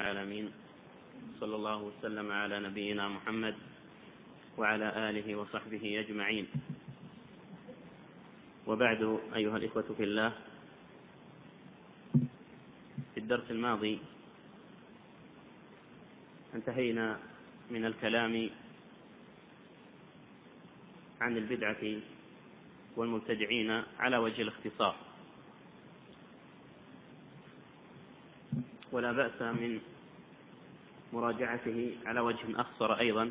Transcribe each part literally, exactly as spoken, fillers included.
العالمين، صلى الله وسلم على نبينا محمد وعلى آله وصحبه أجمعين. وبعد، أيها الإخوة في الله، في الدرس الماضي انتهينا من الكلام عن البدعة والمبتدعين على وجه الاختصار، ولا بأس من مراجعته على وجه أخصر أيضا.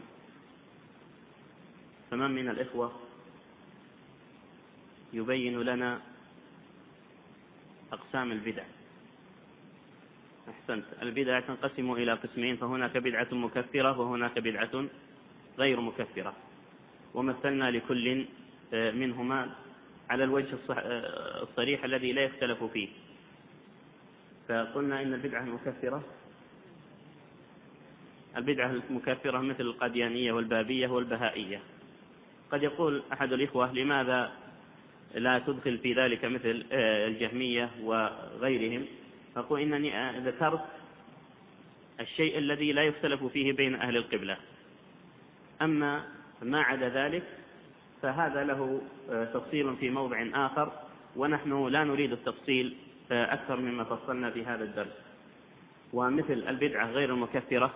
فمن من الإخوة يبين لنا أقسام البدع؟ أحسنت. البدع تنقسم إلى قسمين، فهناك بدعة مكفرة وهناك بدعة غير مكفرة، ومثلنا لكل منهما على الوجه الصريح الذي لا يختلف فيه. فقلنا إن البدعة المكفرة البدعة المكفرة مثل القاديانية والبابية والبهائية. قد يقول أحد الإخوة: لماذا لا تدخل في ذلك مثل الجهمية وغيرهم؟ فقل إنني ذكرت الشيء الذي لا يختلف فيه بين أهل القبلة، أما ما عدا ذلك فهذا له تفصيل في موضع آخر، ونحن لا نريد التفصيل أكثر مما فصلنا في هذا الدرس. ومثل البدعة غير المكفرة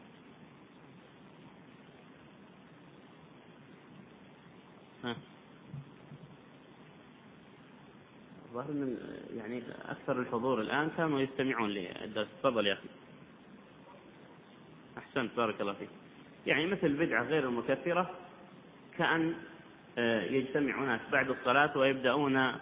ظهر من يعني أكثر الحضور الآن كانوا يستمعون للدرس. تفضل يا أخي. أحسنت، بارك الله فيك. يعني مثل البدعة غير المكفرة كأن يجتمع ناس بعد الصلاة ويبدأون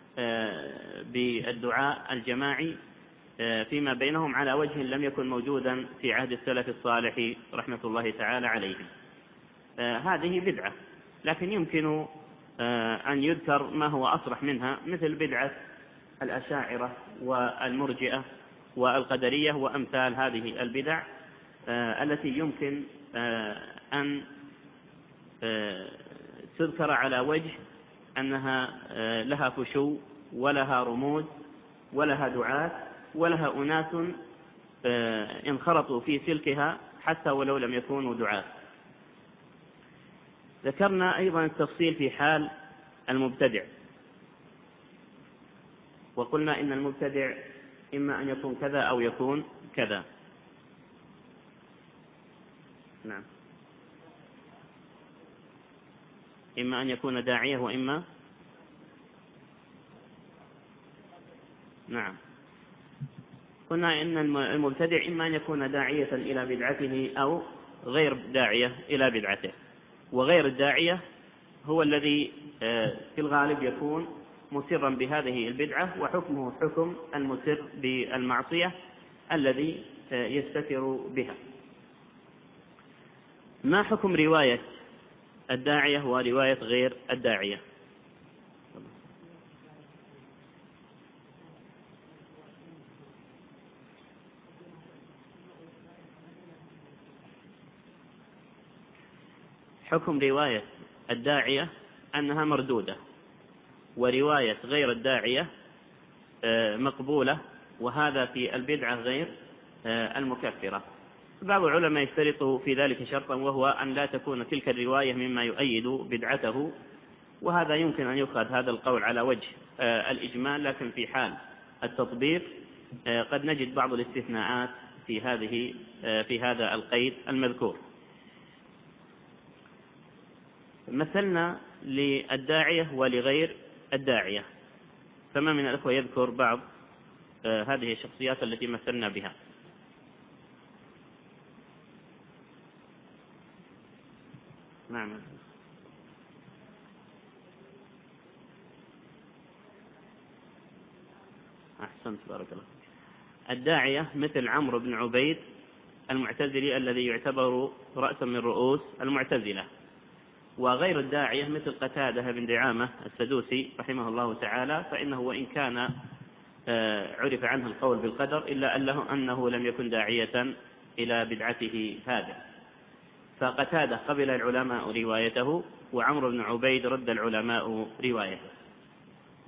بالدعاء الجماعي فيما بينهم على وجه لم يكن موجودا في عهد السلف الصالح رحمة الله تعالى عليهم. هذه بدعة، لكن يمكن أن يذكر ما هو أصرح منها، مثل بدعة الأشاعرة والمرجئة والقدرية وأمثال هذه البدع التي يمكن أن تذكر على وجه أنها لها فشو ولها رموز ولها دعاة ولها أناس انخرطوا في سلكها حتى ولو لم يكونوا دعاة. ذكرنا أيضا التفصيل في حال المبتدع، وقلنا إن المبتدع إما أن يكون كذا أو يكون كذا. نعم، إما أن يكون داعية وإما نعم قلنا إن المبتدع إما أن يكون داعية إلى بدعته أو غير داعية إلى بدعته. وغير الداعية هو الذي في الغالب يكون مسرا بهذه البدعة، وحكمه حكم المسر بالمعصية الذي يستتر بها. ما حكم رواية الداعية ورواية غير الداعية؟ حكم رواية الداعية أنها مردودة، ورواية غير الداعية مقبولة، وهذا في البدعة غير المكفرة. بعض العلماء يشترطوا في ذلك شرطا، وهو أن لا تكون تلك الرواية مما يؤيد بدعته، وهذا يمكن أن يؤخذ هذا القول على وجه الإجمال، لكن في حال التطبيق قد نجد بعض الاستثناءات في هذه في هذا القيد المذكور. مثلنا للداعية ولغير الداعية، فما من الأخوة يذكر بعض هذه الشخصيات التي مثلنا بها؟ نعم، أحسنت، بارك الله. الداعية مثل عمرو بن عبيد المعتزلي الذي يعتبر رأسا من رؤوس المعتزلة. وغير الداعية مثل قتادة بن دعامة السدوسي رحمه الله تعالى، فإنه وإن كان عرف عنه القول بالقدر إلا أنه لم يكن داعية إلى بدعته هذا. فقتادة قبل العلماء روايته، وعمرو بن عبيد رد العلماء روايته.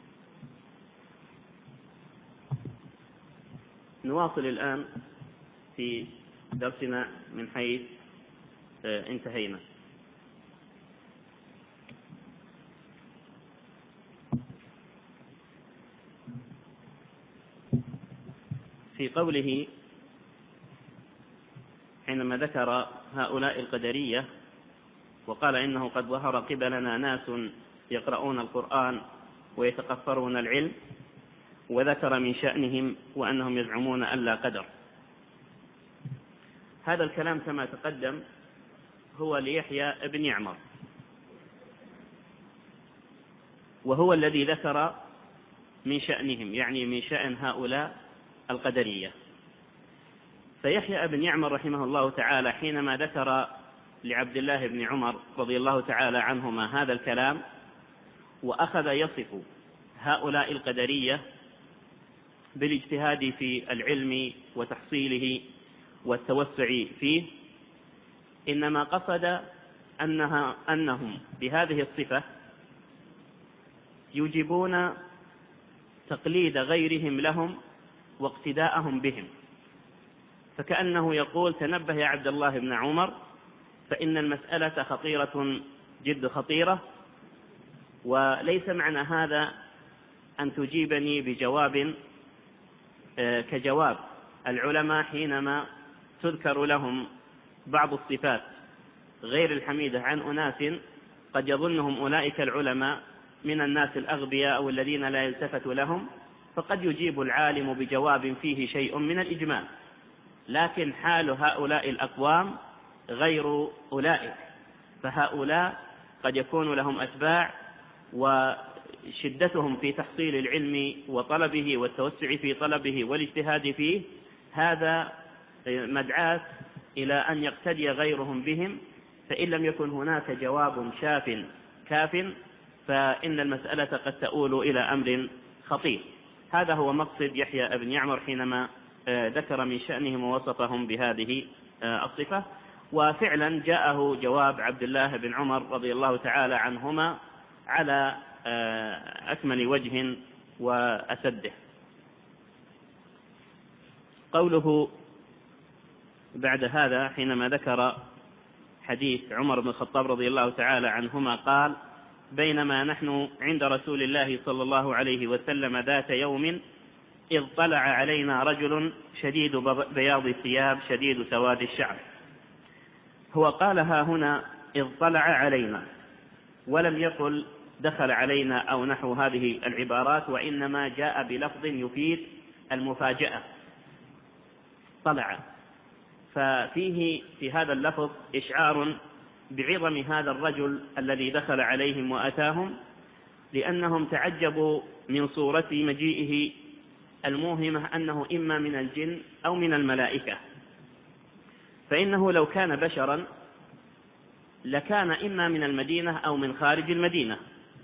نواصل الآن في درسنا من حيث انتهينا. في قوله حينما ذكر هؤلاء القدرية وقال إنه قد ظهر قبلنا ناس يقرؤون القرآن ويتقفرون العلم، وذكر من شأنهم وأنهم يزعمون أن لا قدر. هذا الكلام كما تقدم هو ليحيى بن يعمر، وهو الذي ذكر من شأنهم، يعني من شأن هؤلاء القدرية. فيحيى بن يعمر رحمه الله تعالى حينما ذكر لعبد الله بن عمر رضي الله تعالى عنهما هذا الكلام، وأخذ يصف هؤلاء القدرية بالاجتهاد في العلم وتحصيله والتوسع فيه، إنما قصد أنها أنهم بهذه الصفة يوجبون تقليد غيرهم لهم واقتداءهم بهم. فكأنه يقول: تنبه يا عبد الله بن عمر، فإن المسألة خطيرة جد خطيرة، وليس معنى هذا أن تجيبني بجواب كجواب العلماء حينما تذكر لهم بعض الصفات غير الحميدة عن أناس قد يظنهم أولئك العلماء من الناس الأغبياء أو الذين لا يلتفت لهم، فقد يجيب العالم بجواب فيه شيء من الإجمال، لكن حال هؤلاء الأقوام غير أولئك. فهؤلاء قد يكون لهم أتباع، وشدتهم في تحصيل العلم وطلبه والتوسع في طلبه والاجتهاد فيه هذا مدعاة إلى أن يقتدي غيرهم بهم، فإن لم يكن هناك جواب شاف كاف فإن المسألة قد تؤول إلى أمر خطير. هذا هو مقصد يحيى بن يعمر حينما ذكر من شأنهم ووصفهم بهذه الصفة. وفعلا جاءه جواب عبد الله بن عمر رضي الله تعالى عنهما على أكمل وجه وأسده. قوله بعد هذا حينما ذكر حديث عمر بن الخطاب رضي الله تعالى عنهما قال: بينما نحن عند رسول الله صلى الله عليه وسلم ذات يوم إذ طلع علينا رجل شديد بياض الثياب شديد سواد الشعر. هو قالها هنا إذ طلع علينا، ولم يقل دخل علينا أو نحو هذه العبارات، وإنما جاء بلفظ يفيد المفاجأة، طلع. ففيه في هذا اللفظ إشعار بعظم هذا الرجل الذي دخل عليهم وأتاهم، لأنهم تعجبوا من صورة مجيئه الموهمة أنه إما من الجن أو من الملائكة. فإنه لو كان بشرا لكان إما من المدينة أو من خارج المدينة،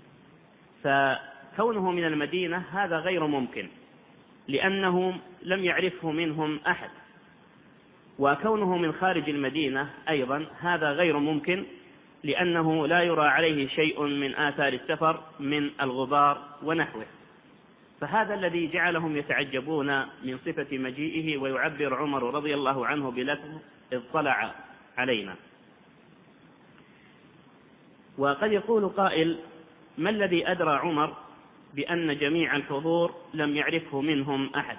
فكونه من المدينة هذا غير ممكن لأنه لم يعرفه منهم أحد، وكونه من خارج المدينة أيضا هذا غير ممكن لأنه لا يرى عليه شيء من آثار السفر من الغبار ونحوه. فهذا الذي جعلهم يتعجبون من صفة مجيئه، ويعبر عمر رضي الله عنه بلفظ إذ طلع علينا. وقد يقول قائل: ما الذي أدرى عمر بأن جميع الحضور لم يعرفه منهم أحد؟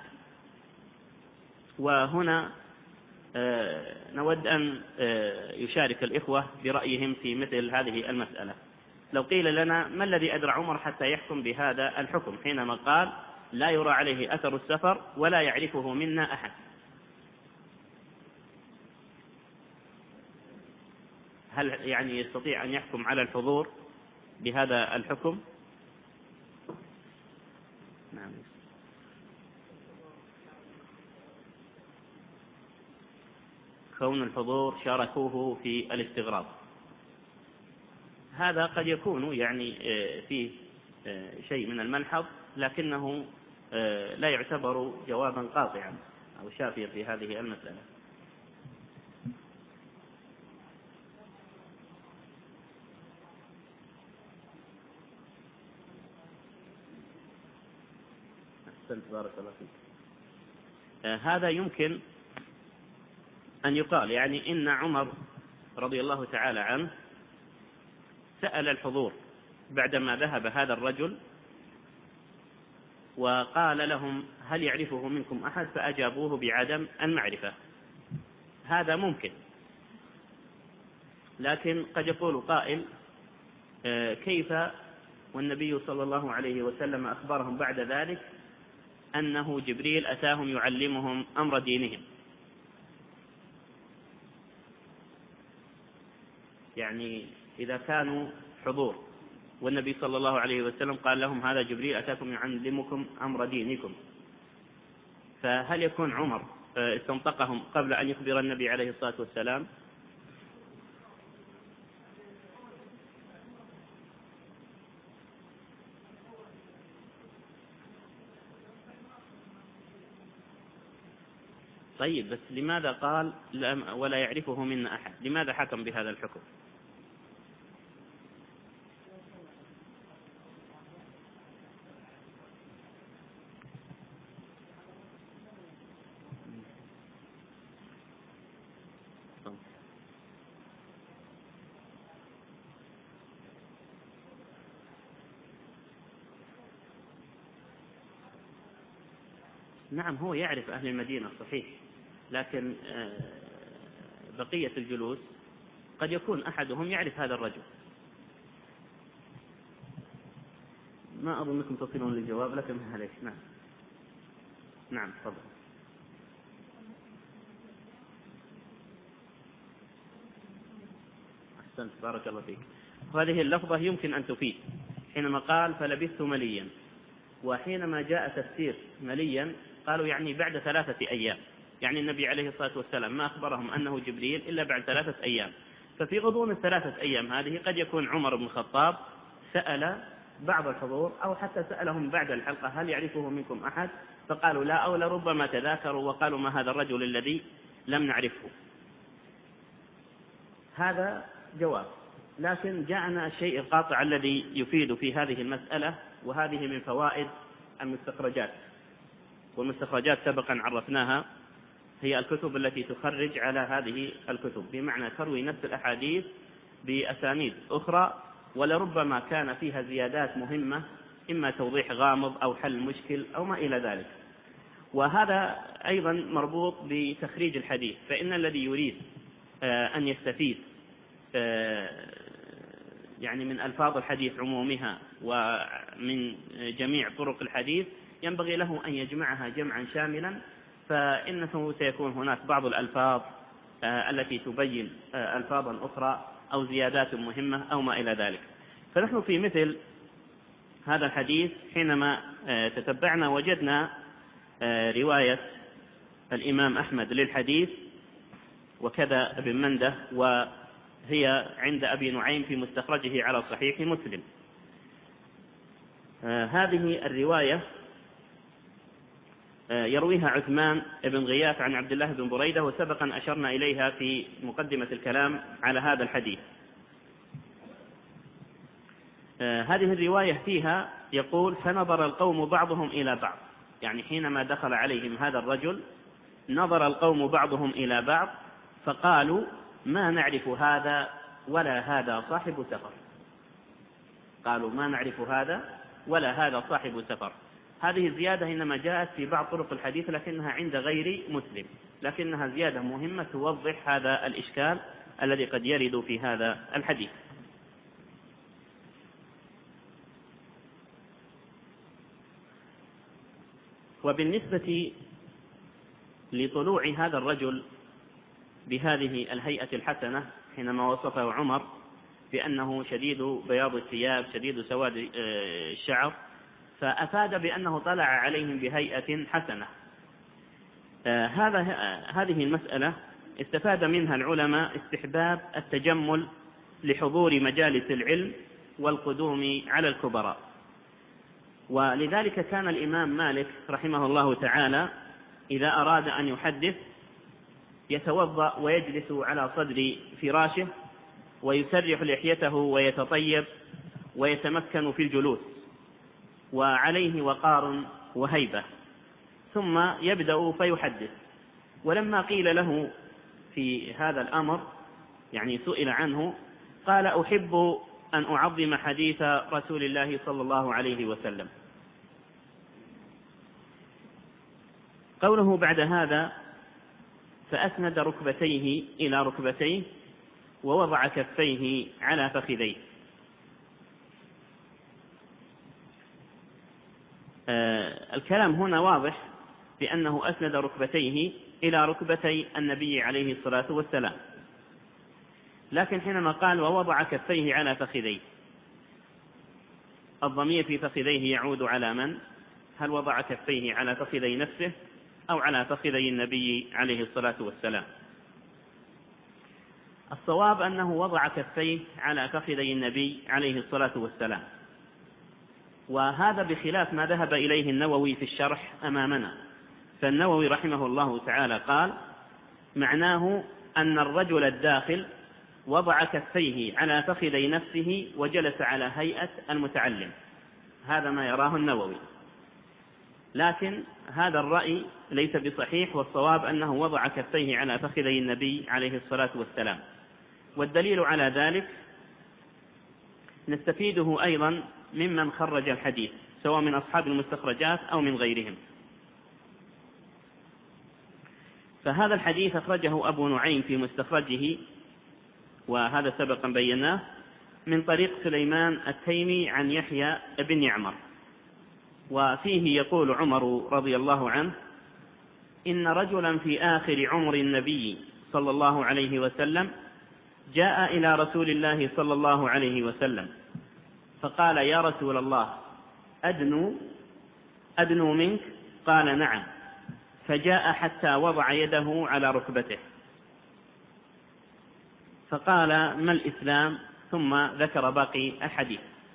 وهنا نود أن يشارك الإخوة برأيهم في مثل هذه المسألة. لو قيل لنا: ما الذي أدرى عمر حتى يحكم بهذا الحكم حينما قال لا يرى عليه أثر السفر ولا يعرفه منا أحد؟ هل يعني يستطيع أن يحكم على الحضور بهذا الحكم؟ نعم. كون الحضور شاركوه في الاستغراب، هذا قد يكون يعني فيه شيء من الملحظ، لكنه لا يعتبر جوابا قاطعا أو شافيا في هذه المسألة. أحسنت، بارك الله فيك. هذا يمكن أن يقال يعني إن عمر رضي الله تعالى عنه سأل الحضور بعدما ذهب هذا الرجل وقال لهم هل يعرفه منكم أحد؟ فأجابوه بعدم المعرفة. هذا ممكن، لكن قد يقول قائل كيف والنبي صلى الله عليه وسلم أخبرهم بعد ذلك أنه جبريل أتاهم يعلمهم أمر دينهم؟ يعني إذا كانوا حضور والنبي صلى الله عليه وسلم قال لهم هذا جبريل أتاكم يعلمكم أمر دينكم، فهل يكون عمر استنطقهم قبل أن يخبر النبي عليه الصلاة والسلام؟ طيب، بس لماذا قال ولا يعرفه منا أحد؟ لماذا حكم بهذا الحكم؟ نعم، هو يعرف أهل المدينة صحيح، لكن بقية الجلوس قد يكون أحدهم يعرف هذا الرجل. ما أظنكم تصلون للجواب، لكن معليش. نعم نعم تفضل. أحسنت، بارك الله فيك. هذه اللفظة يمكن أن تفيد حينما قال فلبثت مليا، وحينما جاء تفسير مليا قالوا يعني بعد ثلاثة أيام، يعني النبي عليه الصلاة والسلام ما أخبرهم أنه جبريل إلا بعد ثلاثة أيام. ففي غضون الثلاثة أيام هذه قد يكون عمر بن الخطاب سأل بعض الحضور أو حتى سألهم بعد الحلقة هل يعرفه منكم أحد؟ فقالوا لا، أو لربما تذاكروا وقالوا ما هذا الرجل الذي لم نعرفه. هذا جواب، لكن جاءنا الشيء القاطع الذي يفيد في هذه المسألة، وهذه من فوائد المستخرجات. والمستخرجات سبقا عرفناها هي الكتب التي تخرج على هذه الكتب، بمعنى تروي نفس الأحاديث بأسانيد أخرى، ولربما كان فيها زيادات مهمة، إما توضيح غامض أو حل مشكل أو ما إلى ذلك. وهذا أيضا مربوط بتخريج الحديث، فإن الذي يريد أن يستفيد يعني من ألفاظ الحديث عمومها ومن جميع طرق الحديث ينبغي له أن يجمعها جمعا شاملا، فإنه سيكون هناك بعض الألفاظ التي تبين ألفاظا أخرى أو زيادات مهمة أو ما إلى ذلك. فنحن في مثل هذا الحديث حينما تتبعنا وجدنا رواية الإمام أحمد للحديث وكذا ابن منده، وهي عند أبي نعيم في مستخرجه على صحيح مسلم. هذه الرواية يرويها عثمان بن غياث عن عبد الله بن بريدة، وسبقا أشرنا إليها في مقدمة الكلام على هذا الحديث. هذه الرواية فيها يقول فنظر القوم بعضهم إلى بعض، يعني حينما دخل عليهم هذا الرجل نظر القوم بعضهم إلى بعض فقالوا ما نعرف هذا ولا هذا صاحب سفر. قالوا ما نعرف هذا ولا هذا صاحب سفر. هذه الزيادة إنما جاءت في بعض طرق الحديث لكنها عند غير مسلم، لكنها زيادة مهمة توضح هذا الإشكال الذي قد يرد في هذا الحديث. وبالنسبة لطلوع هذا الرجل بهذه الهيئة الحسنة حينما وصفه عمر بأنه شديد بياض الثياب شديد سواد الشعر، فأفاد بأنه طلع عليهم بهيئة حسنة. هذا هذه المسألة استفاد منها العلماء استحباب التجمل لحضور مجالس العلم والقدوم على الكبراء. ولذلك كان الإمام مالك رحمه الله تعالى إذا أراد أن يحدث يتوضأ ويجلس على صدر فراشه ويسرح لحيته ويتطيب ويتمكن في الجلوس، وعليه وقار وهيبة، ثم يبدأ فيحدث. ولما قيل له في هذا الأمر، يعني سئل عنه، قال: أحب أن أعظم حديث رسول الله صلى الله عليه وسلم. قوله بعد هذا: فأسند ركبتيه إلى ركبتيه ووضع كفيه على فخذيه. آه الكلام هنا واضح بأنه أسند ركبتيه إلى ركبتي النبي عليه الصلاة والسلام، لكن حينما قال ووضع كفيه على فخذيه، الضمير في فخذيه يعود على من؟ هل وضع كفيه على فخذي نفسه أو على فخذي النبي عليه الصلاة والسلام؟ الصواب أنه وضع كفيه على فخذي النبي عليه الصلاة والسلام، وهذا بخلاف ما ذهب إليه النووي في الشرح أمامنا. فالنووي رحمه الله تعالى قال: معناه أن الرجل الداخل وضع كفيه على فخذي نفسه وجلس على هيئة المتعلم. هذا ما يراه النووي، لكن هذا الرأي ليس بصحيح، والصواب أنه وضع كفيه على فخذي النبي عليه الصلاة والسلام. والدليل على ذلك نستفيده أيضا ممن خرج الحديث، سواء من أصحاب المستخرجات أو من غيرهم. فهذا الحديث أخرجه أبو نعيم في مستخرجه، وهذا سبقا بيناه، من طريق سليمان التيمي عن يحيى بن يعمر، وفيه يقول عمر رضي الله عنه: إن رجلا في آخر عمر النبي صلى الله عليه وسلم جاء إلى رسول الله صلى الله عليه وسلم فقال: يا رسول الله، أدنو أدنو منك؟ قال: نعم. فجاء حتى وضع يده على ركبته، فقال: ما الإسلام؟ ثم ذكر باقي الحديث.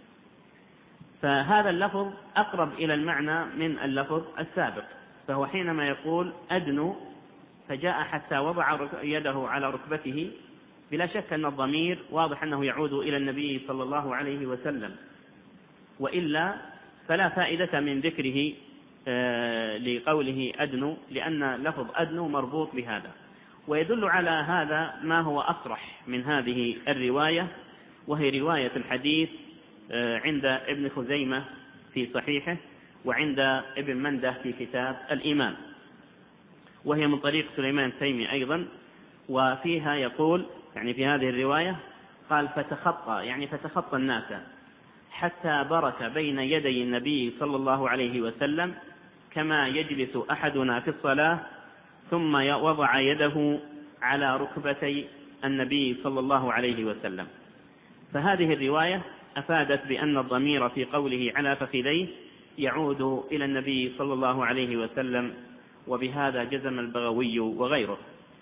فهذا اللفظ أقرب إلى المعنى من اللفظ السابق، فهو حينما يقول أدنو فجاء حتى وضع يده على ركبته، بلا شك أن الضمير واضح أنه يعود إلى النبي صلى الله عليه وسلم، وإلا فلا فائدة من ذكره لقوله أدنو، لأن لفظ أدنو مربوط بهذا. ويدل على هذا ما هو أصرح من هذه الرواية، وهي رواية الحديث عند ابن خزيمة في صحيحه، وعند ابن منده في كتاب الإيمان، وهي من طريق سليمان التيمي أيضا. وفيها يقول، يعني في هذه الرواية قال: فتخطى، يعني فتخطى الناس حتى برك بين يدي النبي صلى الله عليه وسلم كما يجلس أحدنا في الصلاة، ثم وضع يده على ركبتي النبي صلى الله عليه وسلم. فهذه الرواية أفادت بأن الضمير في قوله على فخذيه يعود إلى النبي صلى الله عليه وسلم، وبهذا جزم البغوي وغيره.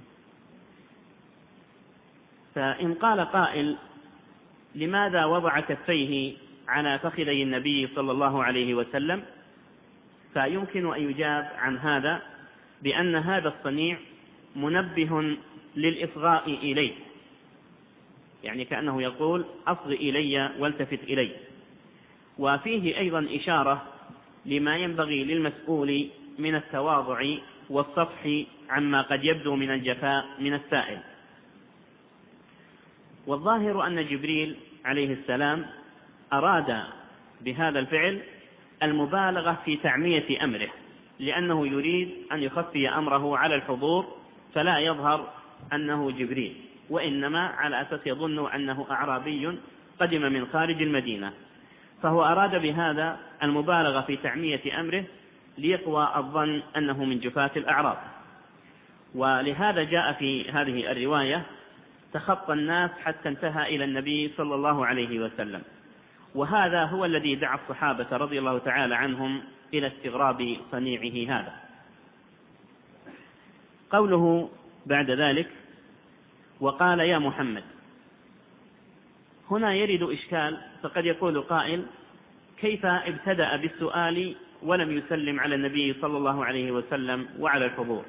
فإن قال قائل: لماذا وضع كفيه على فخذي النبي صلى الله عليه وسلم؟ فيمكن أن يجاب عن هذا بأن هذا الصنيع منبه للإصغاء إليه، يعني كأنه يقول: أصغ إلي والتفت إلي. وفيه أيضا إشارة لما ينبغي للمسؤول من التواضع والصفح عما قد يبدو من الجفاء من السائل. والظاهر أن جبريل عليه السلام أراد بهذا الفعل المبالغة في تعمية أمره، لأنه يريد أن يخفي أمره على الحضور فلا يظهر أنه جبريل، وإنما على أساس يظن أنه أعرابي قدم من خارج المدينة. فهو أراد بهذا المبالغة في تعمية أمره ليقوى الظن أنه من جفاة الأعراب. ولهذا جاء في هذه الرواية: تخطى الناس حتى انتهى إلى النبي صلى الله عليه وسلم. وهذا هو الذي دعا الصحابة رضي الله تعالى عنهم إلى استغراب صنيعه هذا. قوله بعد ذلك: وقال: يا محمد، هنا يرد إشكال، فقد يقول قائل: كيف ابتدأ بالسؤال ولم يسلم على النبي صلى الله عليه وسلم وعلى الحضور؟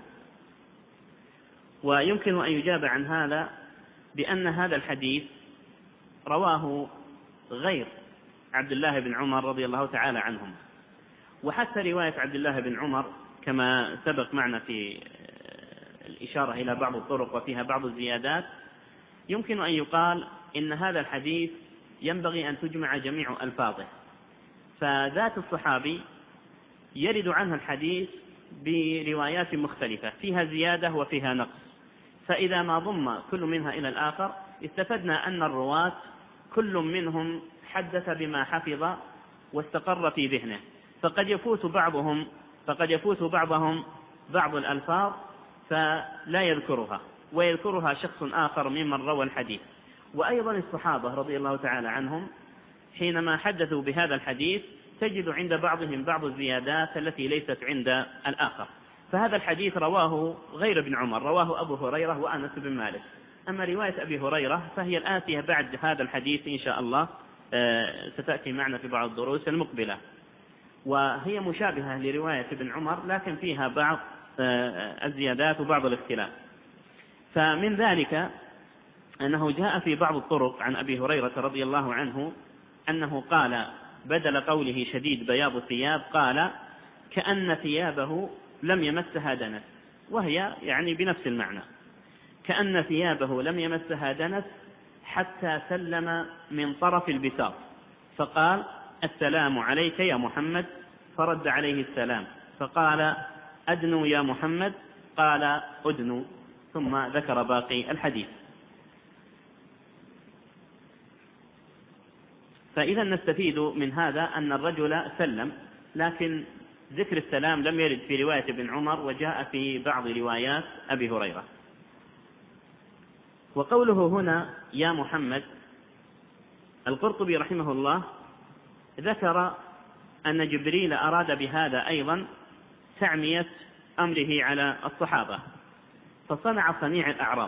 ويمكن أن يجاب عن هذا بأن هذا الحديث رواه غير عبد الله بن عمر رضي الله تعالى عنهم، وحتى رواية عبد الله بن عمر كما سبق معنا في الإشارة إلى بعض الطرق وفيها بعض الزيادات، يمكن أن يقال إن هذا الحديث ينبغي أن تجمع جميع ألفاظه، فذات الصحابي يرد عنها الحديث بروايات مختلفة فيها زيادة وفيها نقص، فإذا ما ضم كل منها إلى الآخر استفدنا أن الرواة كل منهم حدث بما حفظ واستقر في ذهنه، فقد يفوت بعضهم فقد يفوت بعضهم بعض الألفاظ فلا يذكرها ويذكرها شخص آخر ممن روى الحديث. وأيضا الصحابة رضي الله تعالى عنهم حينما حدثوا بهذا الحديث تجد عند بعضهم بعض الزيادات التي ليست عند الآخر، فهذا الحديث رواه غير ابن عمر، رواه أبو هريرة وأنس بن مالك. أما رواية أبي هريرة فهي الآتية بعد هذا الحديث إن شاء الله ستأتي معنا في بعض الدروس المقبلة، وهي مشابهة لرواية ابن عمر لكن فيها بعض الزيادات وبعض الاختلاف. فمن ذلك أنه جاء في بعض الطرق عن أبي هريرة رضي الله عنه أنه قال بدل قوله شديد بياض الثياب قال كأن ثيابه لم يمسها دنس، وهي يعني بنفس المعنى، كأن ثيابه لم يمسها دنس حتى سلم من طرف البساط فقال السلام عليك يا محمد، فرد عليه السلام فقال أدنوا يا محمد، قال أدنوا، ثم ذكر باقي الحديث. فإذا نستفيد من هذا أن الرجل سلم، لكن ذكر السلام لم يرد في رواية ابن عمر وجاء في بعض روايات أبي هريرة. وقوله هنا يا محمد، القرطبي رحمه الله ذكر أن جبريل أراد بهذا أيضا تعمية أمره على الصحابة فصنع صنيع الأعراض.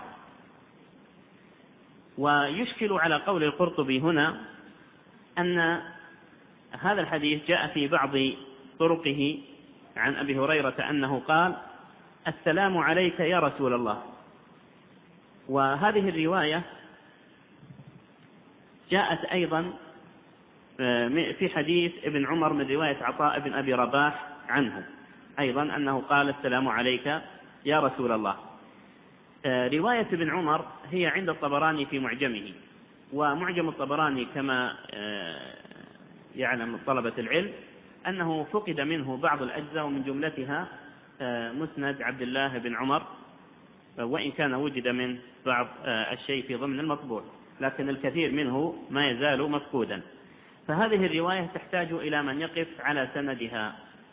ويشكل على قول القرطبي هنا أن هذا الحديث جاء في بعض طرقه عن أبي هريرة أنه قال السلام عليك يا رسول الله، وهذه الرواية جاءت أيضا في حديث ابن عمر من رواية عطاء بن أبي رباح عنه أيضا أنه قال السلام عليك يا رسول الله. رواية ابن عمر هي عند الطبراني في معجمه، ومعجم الطبراني كما يعلم طلبة العلم أنه فقد منه بعض الأجزاء ومن جملتها مسند عبد الله بن عمر، وإن كان وجد من بعض الشيء في ضمن المطبوع، لكن الكثير منه ما يزال مفقودا. فهذه الرواية تحتاج إلى من يقف على سندها.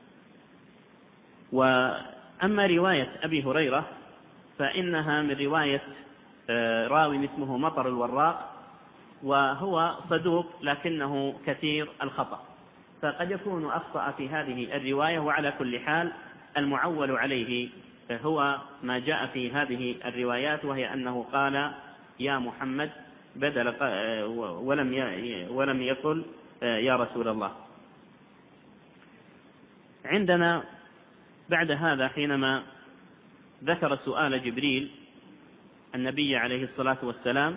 وأما رواية أبي هريرة فإنها من رواية راوي اسمه مطر الوراق، وهو صدوق لكنه كثير الخطأ، فقد يكون أخطأ في هذه الرواية. وعلى كل حال المعول عليه هو ما جاء في هذه الروايات، وهي أنه قال يا محمد بدل ولم ولم يقل يا رسول الله. عندنا بعد هذا حينما ذكر سؤال جبريل النبي عليه الصلاة والسلام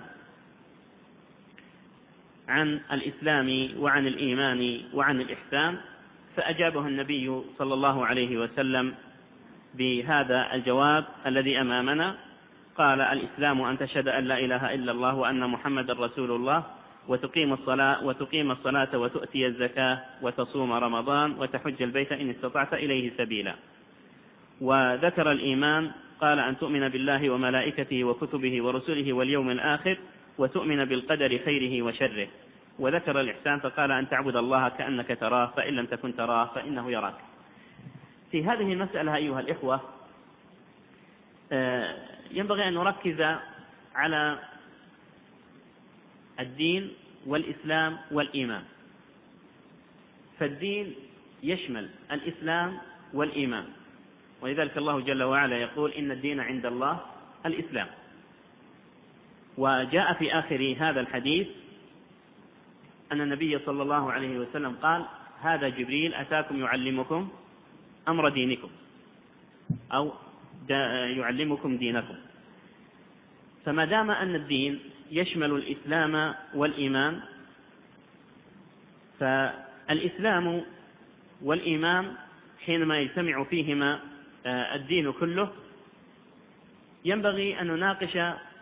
عن الإسلام وعن الإيمان وعن الإحسان، فأجابه النبي صلى الله عليه وسلم بهذا الجواب الذي أمامنا. قال الإسلام أن تشهد أن لا إله إلا الله وأن محمد رسول الله وتقيم الصلاة وتقيم الصلاة وتؤتي الزكاة وتصوم رمضان وتحج البيت إن استطعت إليه سبيلا. وذكر الإيمان قال أن تؤمن بالله وملائكته وكتبه ورسله واليوم الآخر وتؤمن بالقدر خيره وشره. وذكر الإحسان فقال أن تعبد الله كأنك تراه فإن لم تكن تراه فإنه يراك. في هذه المسألة أيها الإخوة ينبغي أن نركز على الدين والإسلام والإيمان، فالدين يشمل الإسلام والإيمان، ولذلك الله جل وعلا يقول إن الدين عند الله الإسلام. وجاء في آخر هذا الحديث أن النبي صلى الله عليه وسلم قال هذا جبريل أتاكم يعلمكم أمر دينكم أو يعلمكم دينكم. فما دام أن الدين يشمل الإسلام والإيمان، فالإسلام والإيمان حينما يجتمع فيهما الدين كله ينبغي أن نناقش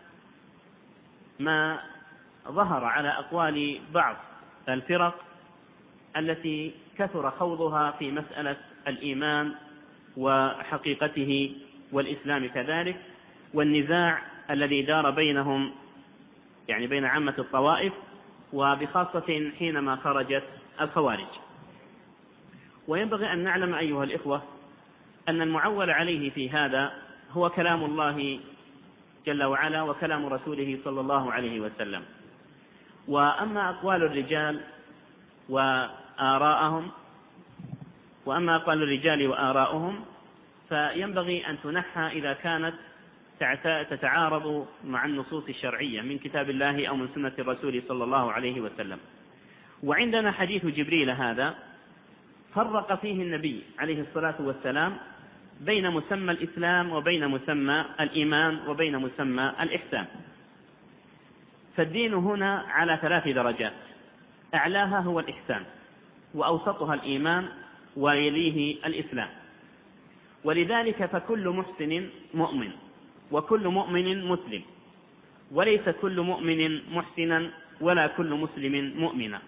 ما ظهر على أقوال بعض الفرق التي كثر خوضها في مسألة الإيمان وحقيقته والإسلام كذلك، والنزاع الذي دار بينهم يعني بين عامة الطوائف، وبخاصة حينما خرجت الخوارج. وينبغي أن نعلم أيها الإخوة أن المعول عليه في هذا هو كلام الله جل وعلا وكلام رسوله صلى الله عليه وسلم. وأما أقوال الرجال وآراءهم وأما أقوال الرجال وآراؤهم فينبغي أن تنحى إذا كانت تتعارض مع النصوص الشرعية من كتاب الله أو من سنة الرسول صلى الله عليه وسلم. وعندنا حديث جبريل هذا فرق فيه النبي عليه الصلاة والسلام بين مسمى الإسلام وبين مسمى الإيمان وبين مسمى الإحسان. فالدين هنا على ثلاث درجات، أعلاها هو الإحسان، وأوسطها الإيمان، ويليه الإسلام. ولذلك فكل محسن مؤمن، وكل مؤمن مسلم، وليس كل مؤمن محسنا ولا كل مسلم مؤمنا.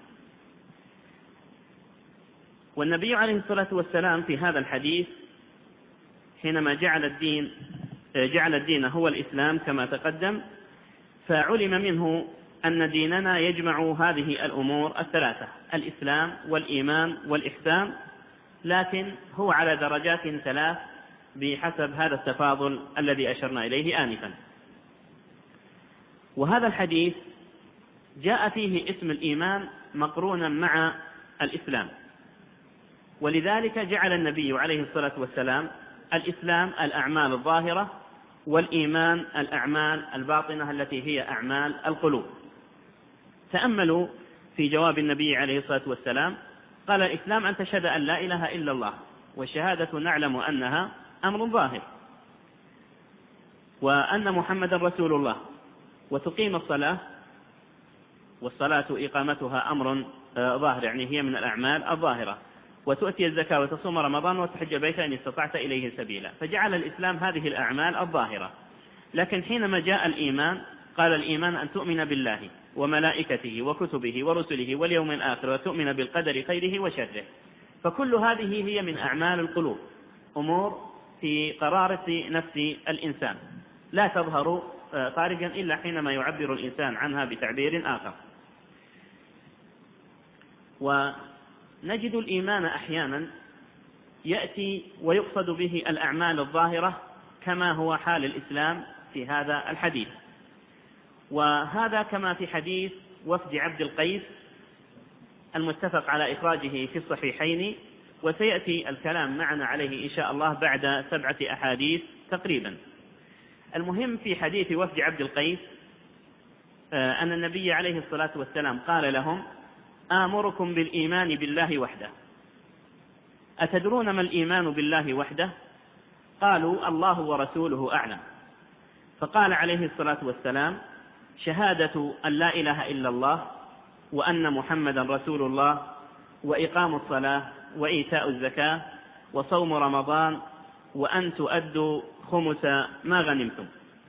والنبي عليه الصلاة والسلام في هذا الحديث حينما جعل الدين جعل الدين هو الإسلام كما تقدم، فعلم منه أن ديننا يجمع هذه الأمور الثلاثة، الإسلام والإيمان والإحسان، لكن هو على درجات ثلاث بحسب هذا التفاضل الذي أشرنا إليه آنفا. وهذا الحديث جاء فيه اسم الإيمان مقرونا مع الإسلام، ولذلك جعل النبي عليه الصلاة والسلام الإسلام الأعمال الظاهرة، والإيمان الأعمال الباطنة التي هي أعمال القلوب. تأملوا في جواب النبي عليه الصلاة والسلام، قال الإسلام أن تشهد أن لا إله إلا الله، والشهادة نعلم أنها أمر ظاهر، وأن محمدا رسول الله، وتقيم الصلاة، والصلاة إقامتها أمر ظاهر يعني هي من الأعمال الظاهرة، وتؤتي الزكاة وتصوم رمضان وتحج بيت إن استطعت إليه سبيلا. فجعل الإسلام هذه الأعمال الظاهرة. لكن حينما جاء الإيمان قال الإيمان أن تؤمن بالله وملائكته وكتبه ورسله واليوم الآخر، وتؤمن بالقدر خيره وشره. فكل هذه هي من أعمال القلوب، أمور في قرارة نفس الإنسان لا تظهر خارجا إلا حينما يعبر الإنسان عنها بتعبير آخر. ونجد الإيمان أحيانا يأتي ويقصد به الأعمال الظاهرة كما هو حال الإسلام في هذا الحديث، وهذا كما في حديث وفد عبد القيس المتفق على إخراجه في الصحيحين، وسيأتي الكلام معنا عليه إن شاء الله بعد سبعة أحاديث تقريبا. المهم في حديث وفد عبد القيس أن النبي عليه الصلاة والسلام قال لهم: آمركم بالإيمان بالله وحده. أتدرون ما الإيمان بالله وحده؟ قالوا: الله ورسوله أعلم. فقال عليه الصلاة والسلام: شهادة أن لا إله إلا الله، وأن محمدا رسول الله، وإقام الصلاة، وإيتاء الزكاة، وصوم رمضان، وأن تؤدوا خمس ما غنمتم.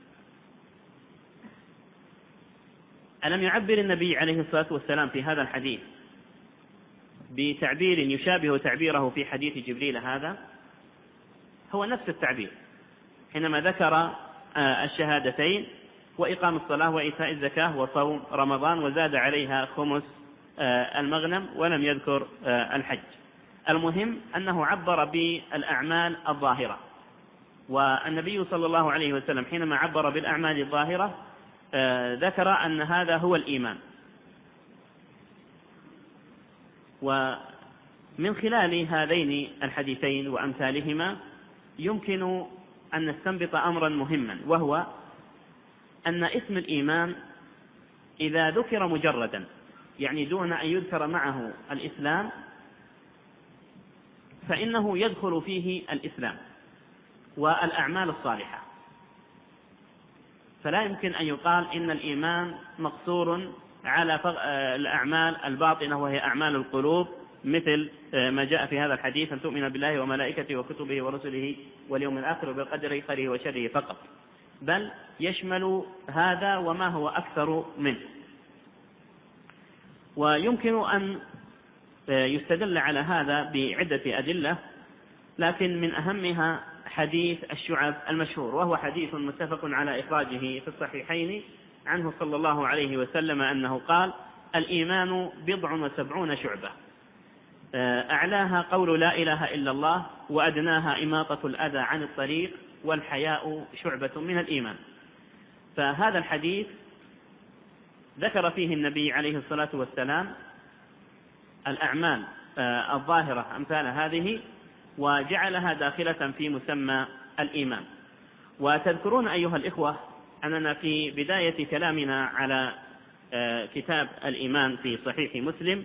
ألم يعبر النبي عليه الصلاة والسلام في هذا الحديث بتعبير يشابه تعبيره في حديث جبريل هذا؟ هو نفس التعبير حينما ذكر الشهادتين وإقام الصلاة وإيتاء الزكاة وصوم رمضان، وزاد عليها خمس المغنم ولم يذكر الحج. المهم أنه عبر بالأعمال الظاهرة، والنبي صلى الله عليه وسلم حينما عبر بالأعمال الظاهرة ذكر أن هذا هو الإيمان. ومن خلال هذين الحديثين وأمثالهما يمكن أن نستنبط أمرا مهما، وهو أن اسم الإيمان إذا ذكر مجردا يعني دون أن يذكر معه الإسلام فإنه يدخل فيه الإسلام والأعمال الصالحة، فلا يمكن أن يقال إن الإيمان مقصور على الأعمال الباطنة وهي أعمال القلوب، مثل ما جاء في هذا الحديث: أن تؤمن بالله وملائكته وكتبه ورسله واليوم الآخر وبالقدر خيره وشره فقط. بل يشمل هذا وما هو أكثر منه. ويمكن أن يستدل على هذا بعدة أدلة، لكن من أهمها حديث الشعب المشهور، وهو حديث متفق على إخراجه في الصحيحين عنه صلى الله عليه وسلم أنه قال: الإيمان بضع وسبعون شعبة، أعلاها قول لا إله إلا الله، وأدناها إماطة الأذى عن الطريق، والحياء شعبة من الإيمان. فهذا الحديث ذكر فيه النبي عليه الصلاة والسلام الأعمال الظاهرة أمثال هذه، وجعلها داخلة في مسمى الإيمان. وتذكرون أيها الإخوة أننا في بداية كلامنا على كتاب الإيمان في صحيح مسلم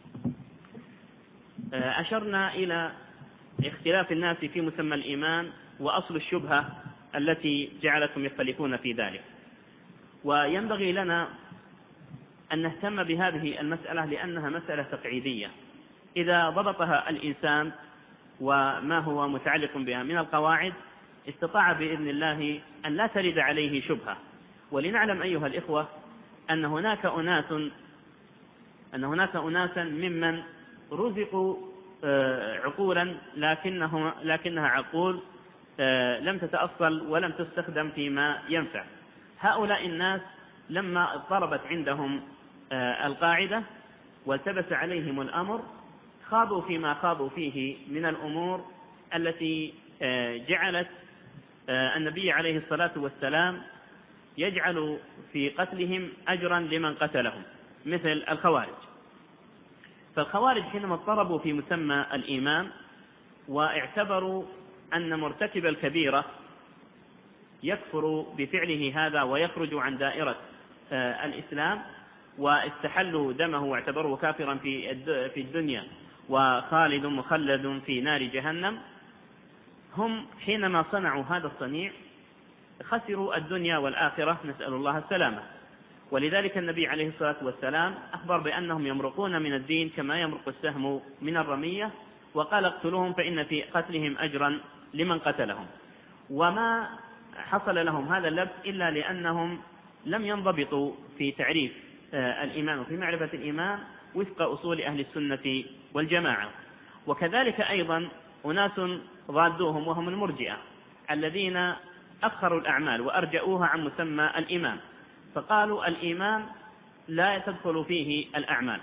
أشرنا إلى اختلاف الناس في مسمى الإيمان وأصل الشبهة التي جعلتهم يختلفون في ذلك. وينبغي لنا أن نهتم بهذه المسألة لأنها مسألة تقعيدية، إذا ضبطها الإنسان وما هو متعلق بها من القواعد استطاع بإذن الله أن لا ترد عليه شبهة. ولنعلم أيها الإخوة أن هناك أناس أن هناك أناسا ممن رزقوا عقولا لكنه لكنها عقول لم تتأصل ولم تستخدم فيما ينفع. هؤلاء الناس لما اضطربت عندهم القاعدة والتبس عليهم الأمر خاضوا فيما خاضوا فيه من الأمور التي جعلت النبي عليه الصلاة والسلام يجعل في قتلهم أجرا لمن قتلهم، مثل الخوارج. فالخوارج حينما اضطربوا في مسمى الإيمان واعتبروا أن مرتكب الكبيرة يكفر بفعله هذا ويخرج عن دائرة الإسلام، واستحلوا دمه واعتبروه كافرا في الدنيا وخالد مخلد في نار جهنم، هم حينما صنعوا هذا الصنيع خسروا الدنيا والآخرة، نسأل الله السلامة. ولذلك النبي عليه الصلاة والسلام أخبر بأنهم يمرقون من الدين كما يمرق السهم من الرمية، وقال: اقتلوهم فإن في قتلهم أجرا لمن قتلهم. وما حصل لهم هذا اللبس إلا لأنهم لم ينضبطوا في تعريف الإيمان وفي معرفة الإيمان وفق أصول أهل السنة والجماعة. وكذلك أيضا أناس ضادوهم وهم المرجئة الذين أخروا الأعمال وأرجؤوها عن مسمى الإيمان، فقالوا الإيمان لا تدخل فيه الأعمال.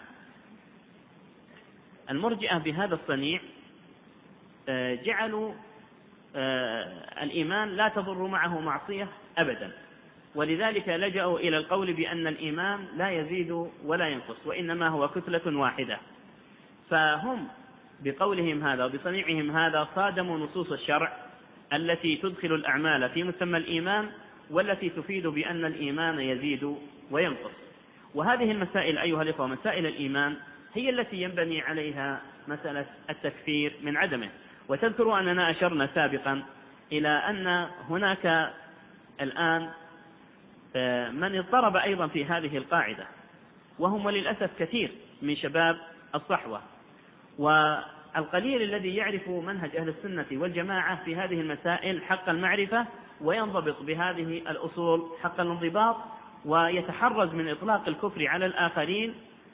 المرجئة بهذا الصنيع جعلوا الإيمان لا تضر معه معصية أبدا، ولذلك لجأوا إلى القول بأن الإيمان لا يزيد ولا ينقص وإنما هو كتلة واحدة. فهم بقولهم هذا وبصنيعهم هذا صادموا نصوص الشرع التي تدخل الأعمال في مسمى الإيمان والتي تفيد بأن الإيمان يزيد وينقص. وهذه المسائل أيها الإخوة، مسائل الإيمان، هي التي ينبني عليها مسألة التكفير من عدمه. وتذكروا أننا أشرنا سابقا إلى أن هناك الآن من اضطرب أيضا في هذه القاعدة، وهم للأسف كثير من شباب الصحوة، والقليل الذي يعرف منهج أهل السنة والجماعة في هذه المسائل حق المعرفة وينضبط بهذه الأصول حق الانضباط، ويتحرز من إطلاق الكفر على الآخرين،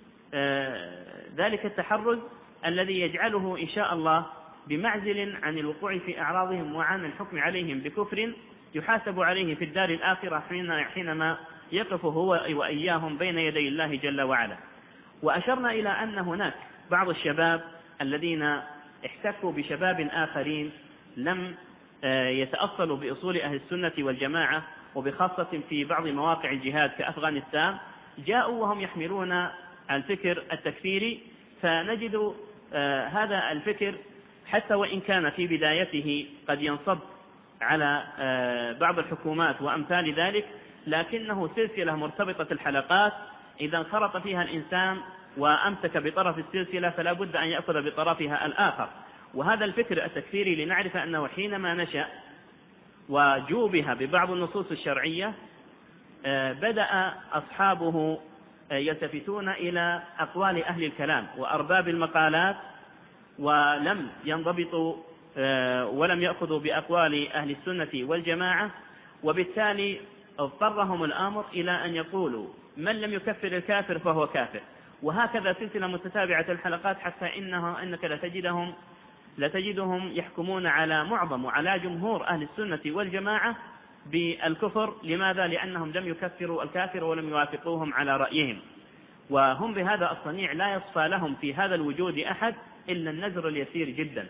ذلك التحرز الذي يجعله إن شاء الله بمعزل عن الوقوع في أعراضهم وعن الحكم عليهم بكفر يحاسب عليه في الدار الآخرة حينما يقف هو وإياهم بين يدي الله جل وعلا. وأشرنا إلى أن هناك بعض الشباب الذين احتكوا بشباب آخرين لم يتأصلوا بأصول أهل السنة والجماعة، وبخاصة في بعض مواقع الجهاد كأفغانستان، جاءوا وهم يحملون الفكر التكفيري، فنجد هذا الفكر حتى وإن كان في بدايته قد ينصب على بعض الحكومات وأمثال ذلك، لكنه سلسلة مرتبطة الحلقات، إذا انخرط فيها الإنسان وأمسك بطرف السلسلة فلا بد أن يأخذ بطرفها الآخر. وهذا الفكر التكفيري لنعرف أنه حينما نشأ وجوبها ببعض النصوص الشرعية بدأ أصحابه يلتفتون إلى أقوال أهل الكلام وأرباب المقالات، ولم ينضبطوا ولم يأخذوا بأقوال أهل السنة والجماعة، وبالتالي اضطرهم الأمر إلى أن يقولوا من لم يكفر الكافر فهو كافر، وهكذا سلسلة متتابعة الحلقات، حتى إنها إنك لتجدهم لتجدهم يحكمون على معظم وعلى جمهور أهل السنة والجماعة بالكفر. لماذا؟ لأنهم لم يكفروا الكافر ولم يوافقوهم على رأيهم، وهم بهذا الصنيع لا يصفى لهم في هذا الوجود أحد إلا النزر اليسير جدا.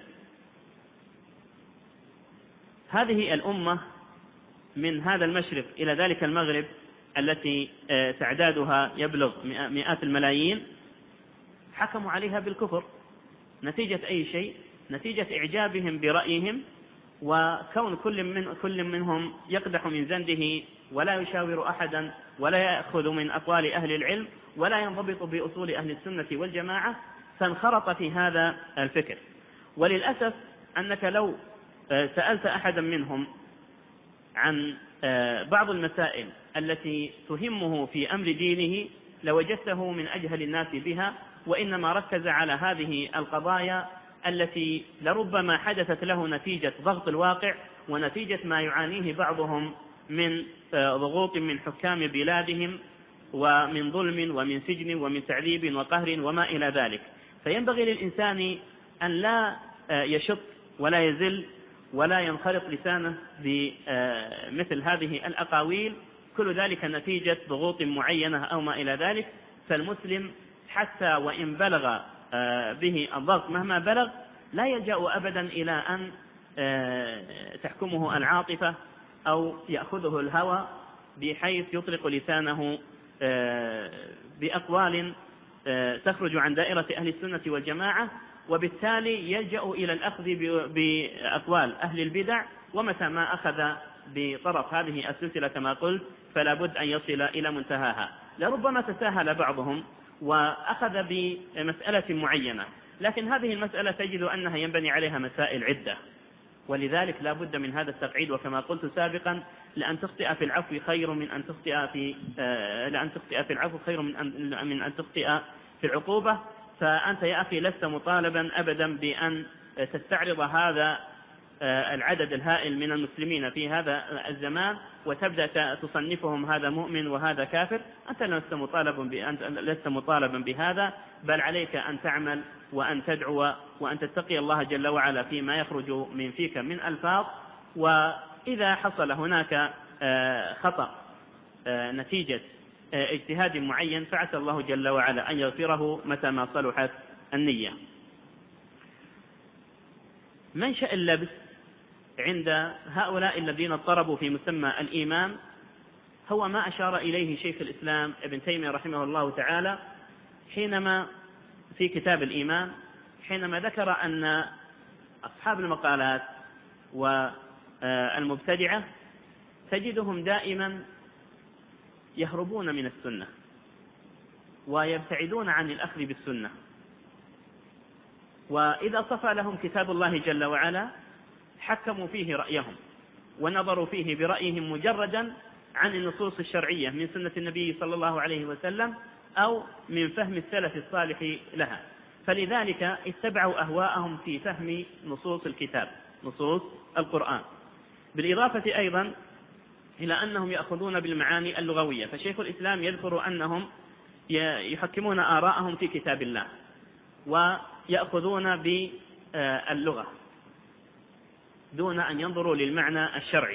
هذه الأمة من هذا المشرق إلى ذلك المغرب التي تعدادها يبلغ مئات الملايين حكموا عليها بالكفر نتيجة أي شيء؟ نتيجة إعجابهم برأيهم، وكون كل من كل منهم يقدح من زنده ولا يشاور أحدا ولا يأخذ من أقوال أهل العلم ولا ينضبط بأصول أهل السنة والجماعة، فانخرط في هذا الفكر. وللأسف أنك لو سألت أحدا منهم عن بعض المسائل التي تهمه في أمر دينه لوجدته من أجهل الناس بها، وإنما ركز على هذه القضايا التي لربما حدثت له نتيجة ضغط الواقع ونتيجة ما يعانيه بعضهم من ضغوط من حكام بلادهم ومن ظلم ومن سجن ومن تعذيب وقهر وما إلى ذلك. فينبغي للإنسان أن لا يشط ولا يزل ولا ينخرط لسانه بمثل هذه الأقاويل، كل ذلك نتيجة ضغوط معينة أو ما إلى ذلك. فالمسلم حتى وإن بلغ به الضغط مهما بلغ لا يلجأ أبدا إلى أن تحكمه العاطفة أو يأخذه الهوى بحيث يطلق لسانه بأقوال تخرج عن دائرة أهل السنة والجماعة، وبالتالي يلجأ إلى الأخذ بأقوال أهل البدع. ومتى ما أخذ بطرف هذه السلسلة كما قلت فلا بد أن يصل إلى منتهاها. لربما تساهل بعضهم وأخذ بمسألة معينة، لكن هذه المسألة تجد أنها ينبني عليها مسائل عدة، ولذلك لا بد من هذا التقعيد. وكما قلت سابقا لأن تخطئ في العفو خير من أن تخطئ في لأن تخطئ في العفو خير من أن من أن تخطئ في العقوبة. فأنت يا أخي لست مطالبا أبدا بأن تستعرض هذا العدد الهائل من المسلمين في هذا الزمان وتبدأ تصنفهم هذا مؤمن وهذا كافر. أنت لست مطالب بأن لست مطالبا بهذا، بل عليك أن تعمل وأن تدعو وأن تتقي الله جل وعلا فيما يخرج من فيك من ألفاظ. وإذا حصل هناك خطأ نتيجة اجتهاد معين فعسى الله جل وعلا أن يغفره متى ما صلحت النية. منشأ اللبس عند هؤلاء الذين اضطربوا في مسمى الإيمان هو ما أشار إليه شيخ الإسلام ابن تيمية رحمه الله تعالى حينما في كتاب الإيمان، حينما ذكر أن أصحاب المقالات والمبتدعة تجدهم دائما يهربون من السنة ويبتعدون عن الأخذ بالسنة، وإذا صفى لهم كتاب الله جل وعلا حكموا فيه رأيهم ونظروا فيه برأيهم مجردا عن النصوص الشرعية من سنة النبي صلى الله عليه وسلم أو من فهم السلف الصالح لها. فلذلك اتبعوا أهواءهم في فهم نصوص الكتاب، نصوص القرآن، بالإضافة أيضا إلى أنهم يأخذون بالمعاني اللغوية. فشيخ الإسلام يذكر أنهم يحكمون آراءهم في كتاب الله ويأخذون باللغة دون أن ينظروا للمعنى الشرعي،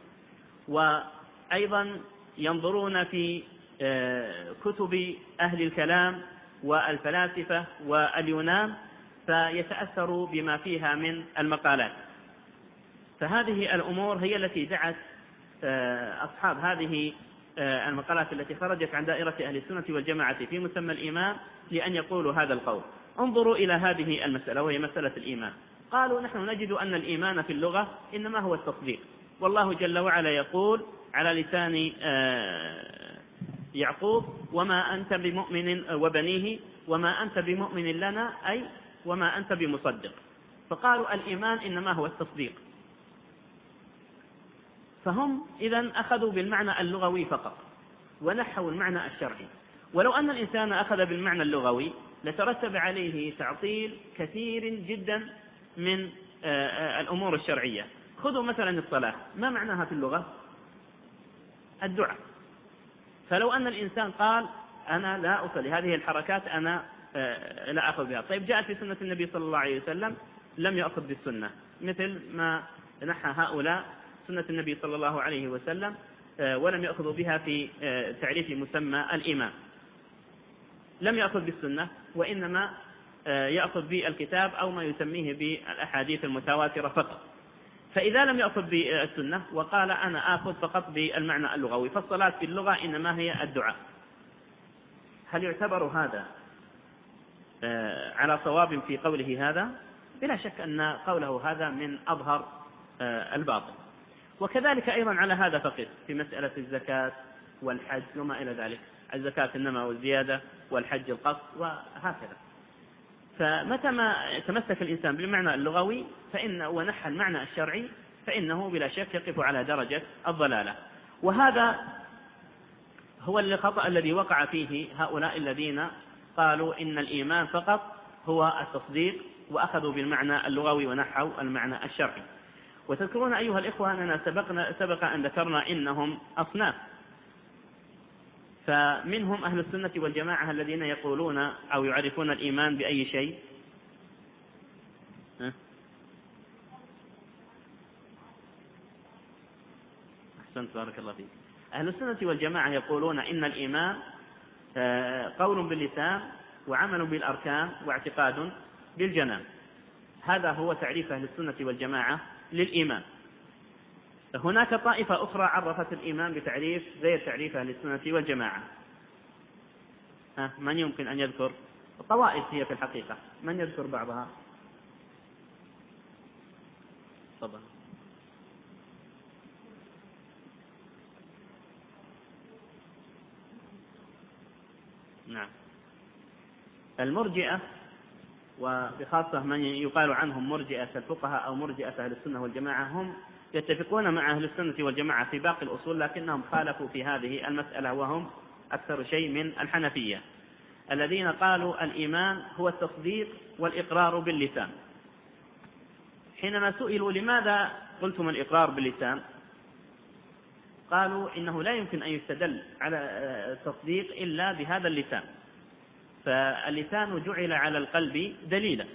وأيضا ينظرون في كتب أهل الكلام والفلاسفة واليونان فيتأثروا بما فيها من المقالات. فهذه الأمور هي التي دعت أصحاب هذه المقالات التي خرجت عن دائرة أهل السنة والجماعة في مسمى الإيمان لأن يقولوا هذا القول. انظروا إلى هذه المسألة وهي مسألة الإيمان. قالوا نحن نجد أن الإيمان في اللغة إنما هو التصديق، والله جل وعلا يقول على لسان يعقوب وما أنت بمؤمن وبنيه وما أنت بمؤمن لنا أي وما أنت بمصدق. فقالوا الإيمان إنما هو التصديق. فهم إذن أخذوا بالمعنى اللغوي فقط ونحوا المعنى الشرعي. ولو أن الإنسان أخذ بالمعنى اللغوي لترتب عليه تعطيل كثير جدا من الأمور الشرعية. خذوا مثلا الصلاة، ما معناها في اللغة؟ الدعاء. فلو أن الإنسان قال أنا لا أصلي هذه الحركات أنا لا أخذ بها، طيب جاءت في سنة النبي صلى الله عليه وسلم لم يأخذ بالسنة، مثل ما نحى هؤلاء سنة النبي صلى الله عليه وسلم ولم يأخذوا بها في تعريف مسمى الإيمان، لم يأخذ بالسنة وإنما يأخذ بالكتاب أو ما يسميه بالأحاديث المتواترة فقط. فإذا لم يأخذ بالسنة وقال أنا آخذ فقط بالمعنى اللغوي، فالصلاة في اللغة إنما هي الدعاء، هل يعتبر هذا على صواب في قوله هذا؟ بلا شك أن قوله هذا من أظهر الباطل. وكذلك أيضا على هذا فقط في مسألة الزكاة والحج وما إلى ذلك، الزكاة إنما والزيادة والحج القصد وهكذا. فمتى ما تمسك الإنسان بالمعنى اللغوي فإن ونحى المعنى الشرعي فإنه بلا شك يقف على درجة الضلالة. وهذا هو الخطأ الذي وقع فيه هؤلاء الذين قالوا إن الإيمان فقط هو التصديق وأخذوا بالمعنى اللغوي ونحوا المعنى الشرعي. وتذكرون أيها الإخوة أننا سبقنا سبق أن ذكرنا إنهم أصناف، فمنهم أهل السنة والجماعة الذين يقولون أو يعرفون الإيمان بأي شيء؟ أحسنت بارك الله فيك. أهل السنة والجماعة يقولون إن الإيمان قول باللسان وعمل بالأركان واعتقاد بالجنان، هذا هو تعريف أهل السنة والجماعة للإيمان. هناك طائفة أخرى عرفت الإيمان بتعريف غير تعريف أهل السنة والجماعة. ها من يمكن أن يذكر؟ الطوائف هي في الحقيقة، من يذكر بعضها؟ تفضل. نعم، المرجئة وبخاصة من يقال عنهم مرجئة الفقهاء أو مرجئة أهل السنة والجماعة هم يتفقون مع أهل السنة والجماعة في باقي الأصول، لكنهم خالفوا في هذه المسألة، وهم أكثر شيء من الحنفية الذين قالوا الإيمان هو التصديق والإقرار باللسان. حينما سئلوا لماذا قلتم الإقرار باللسان، قالوا إنه لا يمكن أن يستدل على التصديق إلا بهذا اللسان، فاللسان جعل على القلب دليلا.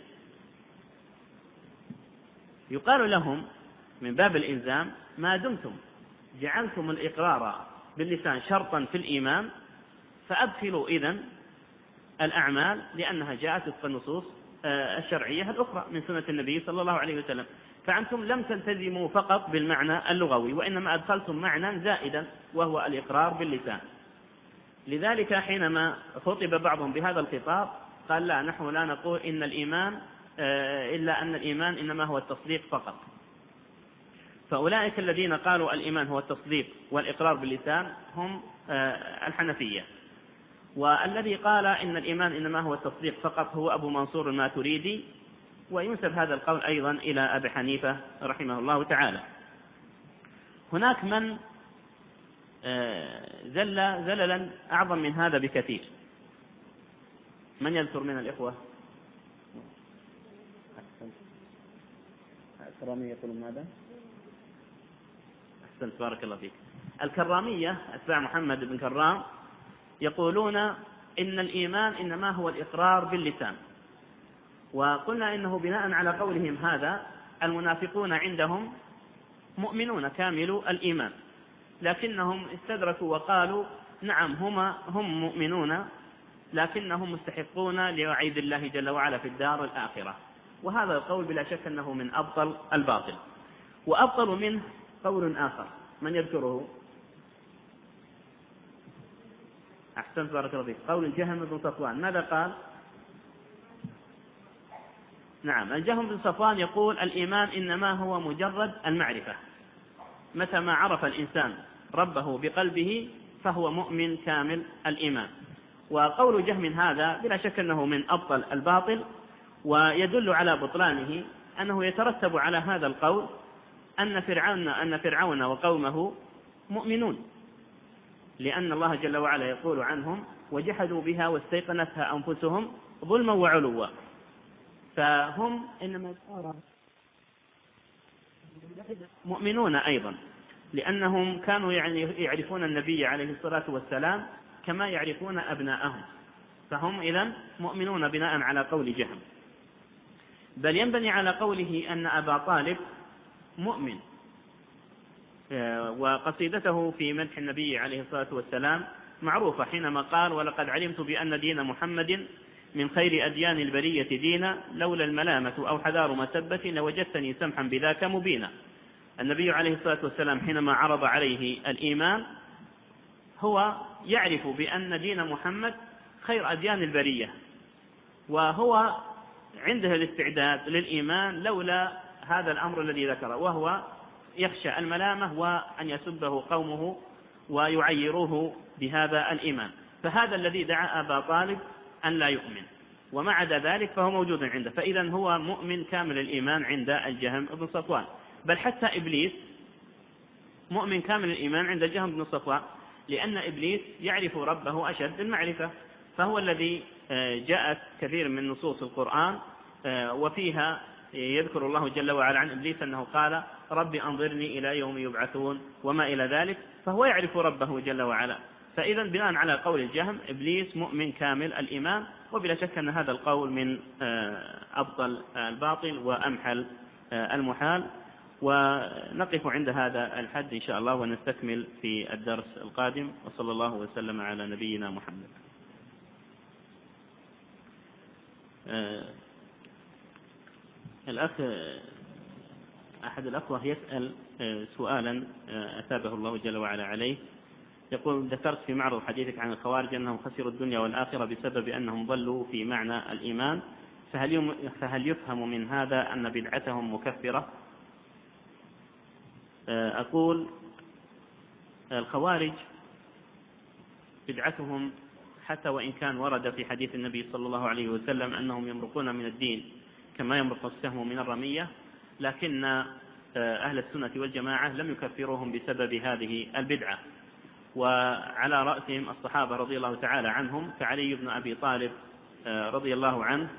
يقال لهم من باب الإلزام ما دمتم جعلتم الإقرار باللسان شرطا في الإيمان فأدخلوا إذن الأعمال لأنها جاءت وفق النصوص الشرعية الأخرى من سنة النبي صلى الله عليه وسلم، فأنتم لم تلتزموا فقط بالمعنى اللغوي وإنما أدخلتم معنى زائدا وهو الإقرار باللسان. لذلك حينما خطب بعضهم بهذا الخطاب قال لا، نحن لا نقول إن الإيمان إلا أن الإيمان إنما هو التصديق فقط. فأولئك الذين قالوا الإيمان هو التصديق والإقرار باللسان هم الحنفية، والذي قال إن الإيمان إنما هو التصديق فقط هو أبو منصور الماتريدي، وينسب هذا القول أيضا إلى أبي حنيفة رحمه الله تعالى. هناك من زل زللا أعظم من هذا بكثير، من يذكر من الإخوة؟ الكرامية يقولون ماذا؟ أحسنت بارك الله فيك. الكرامية أتباع محمد بن كرام يقولون إن الإيمان إنما هو الإقرار باللسان، وقلنا إنه بناء على قولهم هذا المنافقون عندهم مؤمنون كامل الإيمان، لكنهم استدركوا وقالوا نعم هما هم مؤمنون لكنهم مستحقون لوعيد الله جل وعلا في الدار الآخرة. وهذا القول بلا شك أنه من أبطل الباطل. وأبطل منه قول آخر، من يذكره؟ أحسنت بارك الله فيك. قول الجهم بن صفوان، ماذا قال؟ نعم، الجهم بن صفوان يقول الإيمان إنما هو مجرد المعرفة، متى ما عرف الإنسان ربه بقلبه فهو مؤمن كامل الإيمان. وقول جهم هذا بلا شك أنه من أبطل الباطل، ويدل على بطلانه أنه يترتب على هذا القول أن فرعون أن فرعون وقومه مؤمنون، لأن الله جل وعلا يقول عنهم وجحدوا بها واستيقنتها أنفسهم ظلما وعلوا، فهم إنما مؤمنون أيضا. لأنهم كانوا يعني يعرفون النبي عليه الصلاة والسلام كما يعرفون أبناءهم، فهم إذن مؤمنون بناء على قول جهم. بل ينبني على قوله أن أبا طالب مؤمن، وقصيدته في مدح النبي عليه الصلاة والسلام معروفة حينما قال: ولقد علمت بأن دين محمد من خير أديان البرية دينا، لولا الملامة أو حذار مسبة لوجدتني سمحا بذاك مبينا. النبي عليه الصلاة والسلام حينما عرض عليه الإيمان هو يعرف بأن دين محمد خير أديان البرية، وهو عنده الاستعداد للإيمان لولا هذا الأمر الذي ذكره، وهو يخشى الملامة وأن يسبه قومه ويعيروه بهذا الإيمان. فهذا الذي دعا أبا طالب أن لا يؤمن، ومع ذلك فهو موجود عنده، فإذا هو مؤمن كامل الإيمان عند الجهم بن صفوان. بل حتى إبليس مؤمن كامل الإيمان عند الجهم بن صفوان، لأن إبليس يعرف ربه أشد المعرفة، فهو الذي جاءت كثير من نصوص القرآن وفيها يذكر الله جل وعلا عن إبليس أنه قال: رب أنظرني إلى يوم يبعثون وما إلى ذلك، فهو يعرف ربه جل وعلا. فإذا بناء على قول الجهم إبليس مؤمن كامل الإيمان، وبلا شك أن هذا القول من أبطل الباطل وأمحل المحال. ونقف عند هذا الحد إن شاء الله، ونستكمل في الدرس القادم، وصلى الله وسلم على نبينا محمد. الأخ أحد الأخوة يسأل سؤالا أثابه الله جل وعلا عليه، يقول: ذكرت في معرض حديثك عن الخوارج أنهم خسروا الدنيا والآخرة بسبب أنهم ضلوا في معنى الإيمان، فهل فهل يفهم من هذا أن بدعتهم مكفرة؟ أقول: الخوارج بدعتهم حتى وإن كان ورد في حديث النبي صلى الله عليه وسلم أنهم يمرقون من الدين كما يمرق السهم من الرمية، لكن أهل السنة والجماعة لم يكفروهم بسبب هذه البدعة، وعلى رأسهم الصحابة رضي الله تعالى عنهم كعلي بن أبي طالب رضي الله عنه،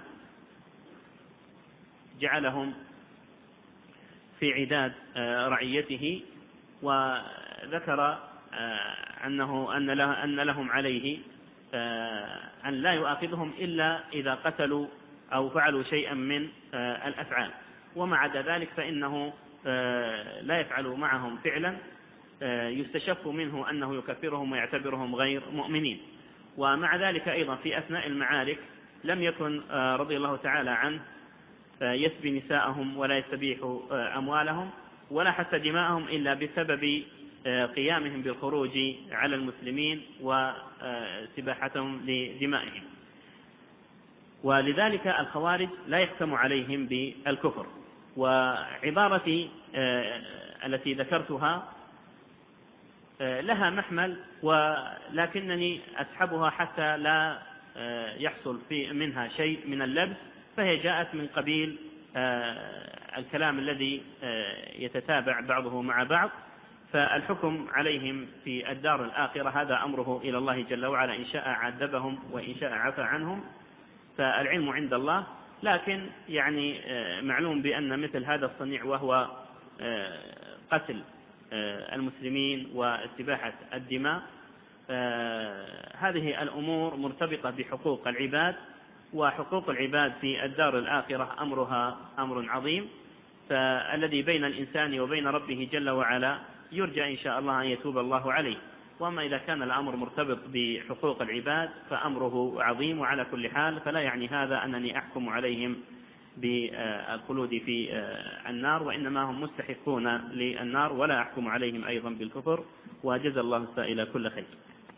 جعلهم في عداد رعيته، وذكر أنه أن لهم عليه أن لا يؤاخذهم إلا إذا قتلوا أو فعلوا شيئا من الأفعال، ومع ذلك فإنه لا يفعل معهم فعلا يستشف منه أنه يكفرهم ويعتبرهم غير مؤمنين. ومع ذلك أيضا في أثناء المعارك لم يكن رضي الله تعالى عنه يسبي نساءهم ولا يستبيح أموالهم ولا حتى دماءهم إلا بسبب قيامهم بالخروج على المسلمين وسباحتهم لدمائهم. ولذلك الخوارج لا يحكم عليهم بالكفر. وعبارتي التي ذكرتها لها محمل، ولكنني أسحبها حتى لا يحصل في منها شيء من اللبس، فهي جاءت من قبيل الكلام الذي يتتابع بعضه مع بعض. فالحكم عليهم في الدار الآخرة هذا أمره إلى الله جل وعلا، إن شاء عذبهم وإن شاء عفى عنهم، فالعلم عند الله. لكن يعني معلوم بأن مثل هذا الصنيع وهو قتل المسلمين واستباحة الدماء، هذه الأمور مرتبطة بحقوق العباد، وحقوق العباد في الدار الآخرة أمرها أمر عظيم، فالذي بين الإنسان وبين ربه جل وعلا يرجى إن شاء الله أن يتوب الله عليه. وأما إذا كان الأمر مرتبط بحقوق العباد فأمره عظيم. وعلى كل حال فلا يعني هذا أنني أحكم عليهم بالخلود في النار، وإنما هم مستحقون للنار، ولا أحكم عليهم أيضا بالكفر. وجزى الله السائل كل خير.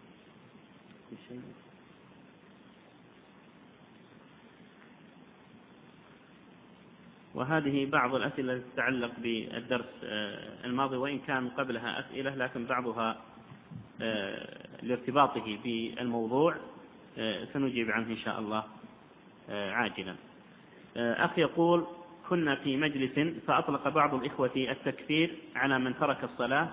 وهذه بعض الأسئلة التي تتعلق بالدرس الماضي، وإن كان قبلها أسئلة لكن بعضها لارتباطه بالموضوع سنجيب عنه إن شاء الله عاجلا. أخي يقول: كنا في مجلس فأطلق بعض الإخوة التكفير على من ترك الصلاة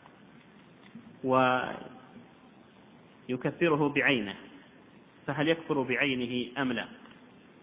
ويكفره بعينه، فهل يكفر بعينه أم لا؟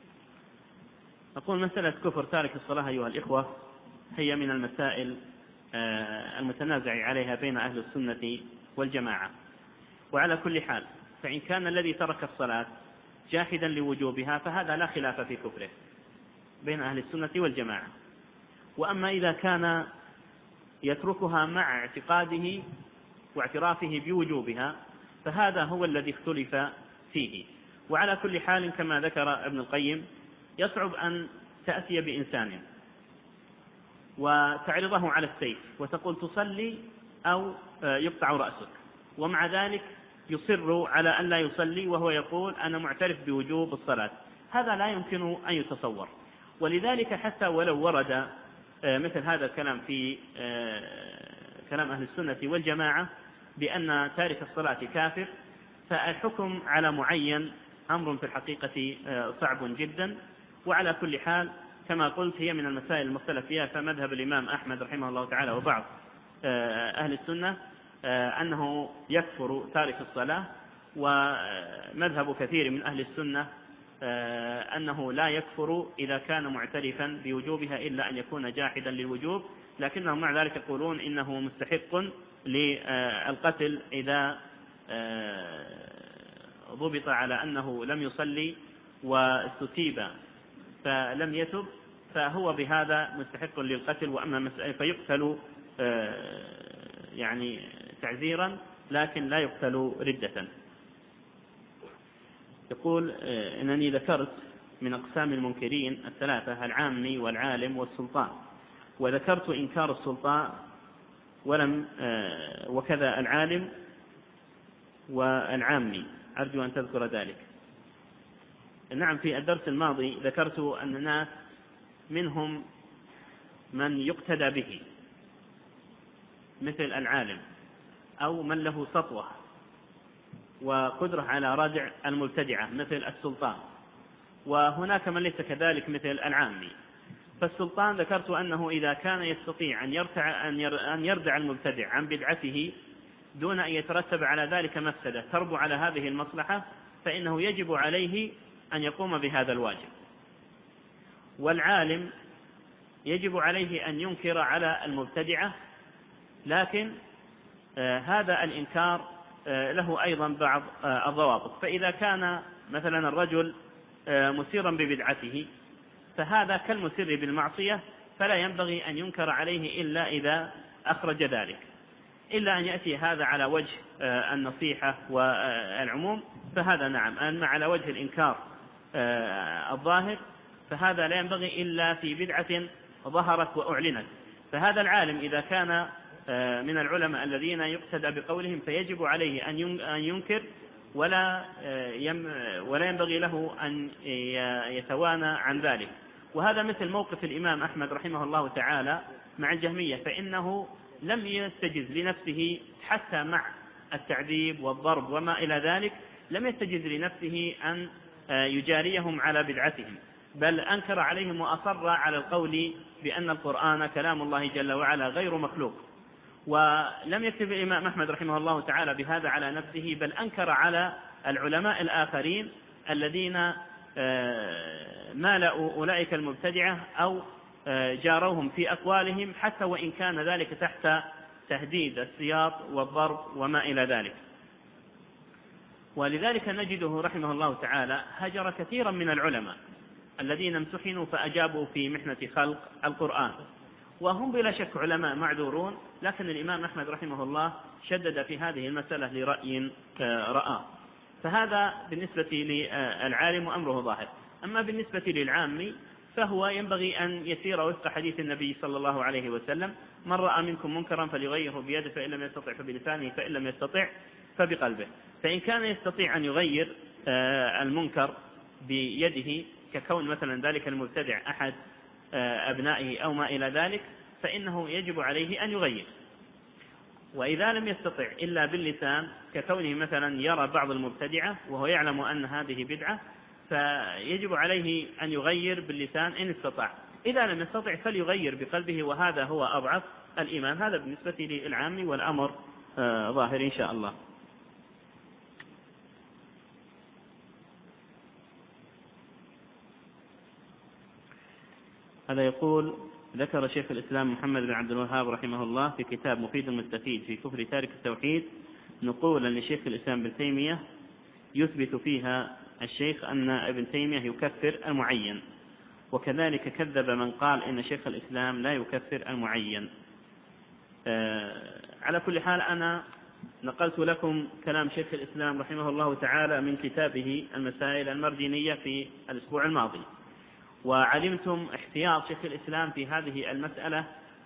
أقول: مسألة كفر تارك الصلاة أيها الإخوة هي من المسائل المتنازع عليها بين أهل السنة والجماعة. وعلى كل حال فإن كان الذي ترك الصلاة جاحدا لوجوبها فهذا لا خلاف في كفره بين أهل السنة والجماعة. وأما إذا كان يتركها مع اعتقاده واعترافه بوجوبها فهذا هو الذي اختلف فيه. وعلى كل حال كما ذكر ابن القيم يصعب أن تأتي بإنسان وتعرضه على السيف وتقول تصلي أو يقطع رأسك، ومع ذلك يصر على أن لا يصلي وهو يقول أنا معترف بوجوب الصلاة. هذا لا يمكن أن يتصور. ولذلك حتى ولو ورد مثل هذا الكلام في كلام أهل السنة والجماعة بأن تارك الصلاة كافر، فالحكم على معين أمر في الحقيقة صعب جدا. وعلى كل حال كما قلت هي من المسائل المختلف فيها، فمذهب الإمام أحمد رحمه الله تعالى وبعض أهل السنة أنه يكفر تارك الصلاة، ومذهب كثير من أهل السنة أنه لا يكفر إذا كان معترفا بوجوبها إلا أن يكون جاحدا للوجوب، لكنهم مع ذلك يقولون إنه مستحق للقتل إذا ضبط على أنه لم يصلي واستتيب فلم يتب، فهو بهذا مستحق للقتل. وأما فيقتل يعني تعزيرا لكن لا يقتل ردة. يقول إنني ذكرت من أقسام المنكرين الثلاثة العامي والعالم والسلطان، وذكرت إنكار السلطان ولم وكذا العالم والعامي، أرجو أن تذكر ذلك. نعم، في الدرس الماضي ذكرت أن الناس منهم من يقتدى به مثل العالم أو من له سطوة وقدرة على ردع المبتدعة مثل السلطان، وهناك من ليس كذلك مثل العامي. فالسلطان ذكرت أنه إذا كان يستطيع أن يرتع أن يردع المبتدع عن بدعته دون أن يترتب على ذلك مفسدة تربو على هذه المصلحة فإنه يجب عليه أن يقوم بهذا الواجب. والعالم يجب عليه أن ينكر على المبتدعة، لكن آه هذا الإنكار آه له أيضا بعض آه الضوابط. فإذا كان مثلا الرجل آه مسيرا ببدعته فهذا كالمسر بالمعصية، فلا ينبغي أن ينكر عليه إلا إذا أخرج ذلك، إلا أن يأتي هذا على وجه آه النصيحة والعموم فهذا نعم. أما على وجه الإنكار آه الظاهر فهذا لا ينبغي إلا في بدعة ظهرت وأعلنت. فهذا العالم إذا كان من العلماء الذين يقتدى بقولهم فيجب عليه أن ينكر ولا ولا ينبغي له أن يتوانى عن ذلك. وهذا مثل موقف الإمام أحمد رحمه الله تعالى مع الجهمية، فإنه لم يستجز لنفسه حتى مع التعذيب والضرب وما إلى ذلك، لم يستجز لنفسه أن يجاريهم على بدعتهم، بل أنكر عليهم وأصر على القول بأن القرآن كلام الله جل وعلا غير مخلوق. ولم يكتب الإمام أحمد رحمه الله تعالى بهذا على نفسه، بل أنكر على العلماء الآخرين الذين مالأوا أولئك المبتدعة أو جاروهم في أقوالهم، حتى وإن كان ذلك تحت تهديد السياط والضرب وما إلى ذلك. ولذلك نجده رحمه الله تعالى هجر كثيرا من العلماء الذين امتحنوا فأجابوا في محنة خلق القرآن، وهم بلا شك علماء معذورون، لكن الإمام أحمد رحمه الله شدد في هذه المسألة لرأي رأى. فهذا بالنسبة للعالم أمره ظاهر. أما بالنسبة للعامي فهو ينبغي أن يسير وفق حديث النبي صلى الله عليه وسلم: من رأى منكم منكرا فليغيره بيده، فإن لم يستطع فبلسانه، فإن لم يستطع فبقلبه. فإن كان يستطيع أن يغير المنكر بيده ككون مثلا ذلك المبتدع أحد أبنائه أو ما إلى ذلك، فإنه يجب عليه أن يغير. وإذا لم يستطع إلا باللسان ككونه مثلا يرى بعض المبتدعة وهو يعلم أن هذه بدعة، فيجب عليه أن يغير باللسان إن استطاع. إذا لم يستطع فليغير بقلبه، وهذا هو أضعف الإيمان. هذا بالنسبة للعام، والأمر ظاهر إن شاء الله. هذا يقول: ذكر شيخ الإسلام محمد بن عبد الوهاب رحمه الله في كتاب مفيد المستفيد في كفر تارك التوحيد نقولا لشيخ الإسلام ابن تيمية يثبت فيها الشيخ أن ابن تيمية يكفر المعين، وكذلك كذب من قال إن شيخ الإسلام لا يكفر المعين. على كل حال أنا نقلت لكم كلام شيخ الإسلام رحمه الله تعالى من كتابه المسائل المردينية في الأسبوع الماضي، وعلمتم احتياط شيخ الإسلام في هذه المسألة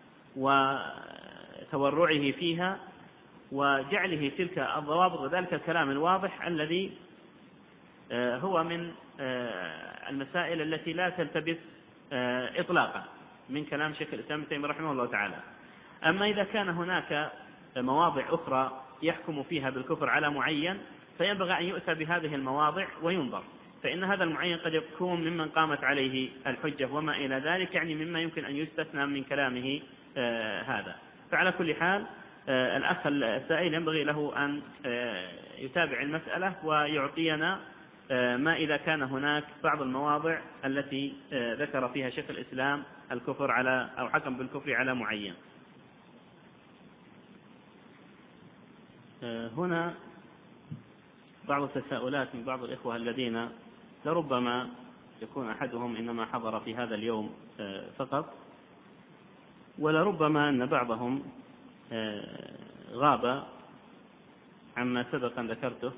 وتورعه فيها وجعله تلك الضوابط وذلك الكلام الواضح الذي هو من المسائل التي لا تلتبس إطلاقا من كلام شيخ الإسلام ابن تيمية رحمه الله تعالى. أما إذا كان هناك مواضع أخرى يحكم فيها بالكفر على معين فينبغي أن يؤتى بهذه المواضع وينظر، فإن هذا المعين قد يكون ممن قامت عليه الحجة وما إلى ذلك، يعني مما يمكن أن يستثنى من كلامه هذا. فعلى كل حال الأخ السائل ينبغي له أن يتابع المسألة ويعطينا ما إذا كان هناك بعض المواضع التي ذكر فيها شيخ الإسلام الكفر على أو حكم بالكفر على معين. هنا بعض التساؤلات من بعض الإخوة الذين لربما يكون أحدهم إنما حضر في هذا اليوم فقط، ولربما أن بعضهم غاب عما سبق أن ذكرته.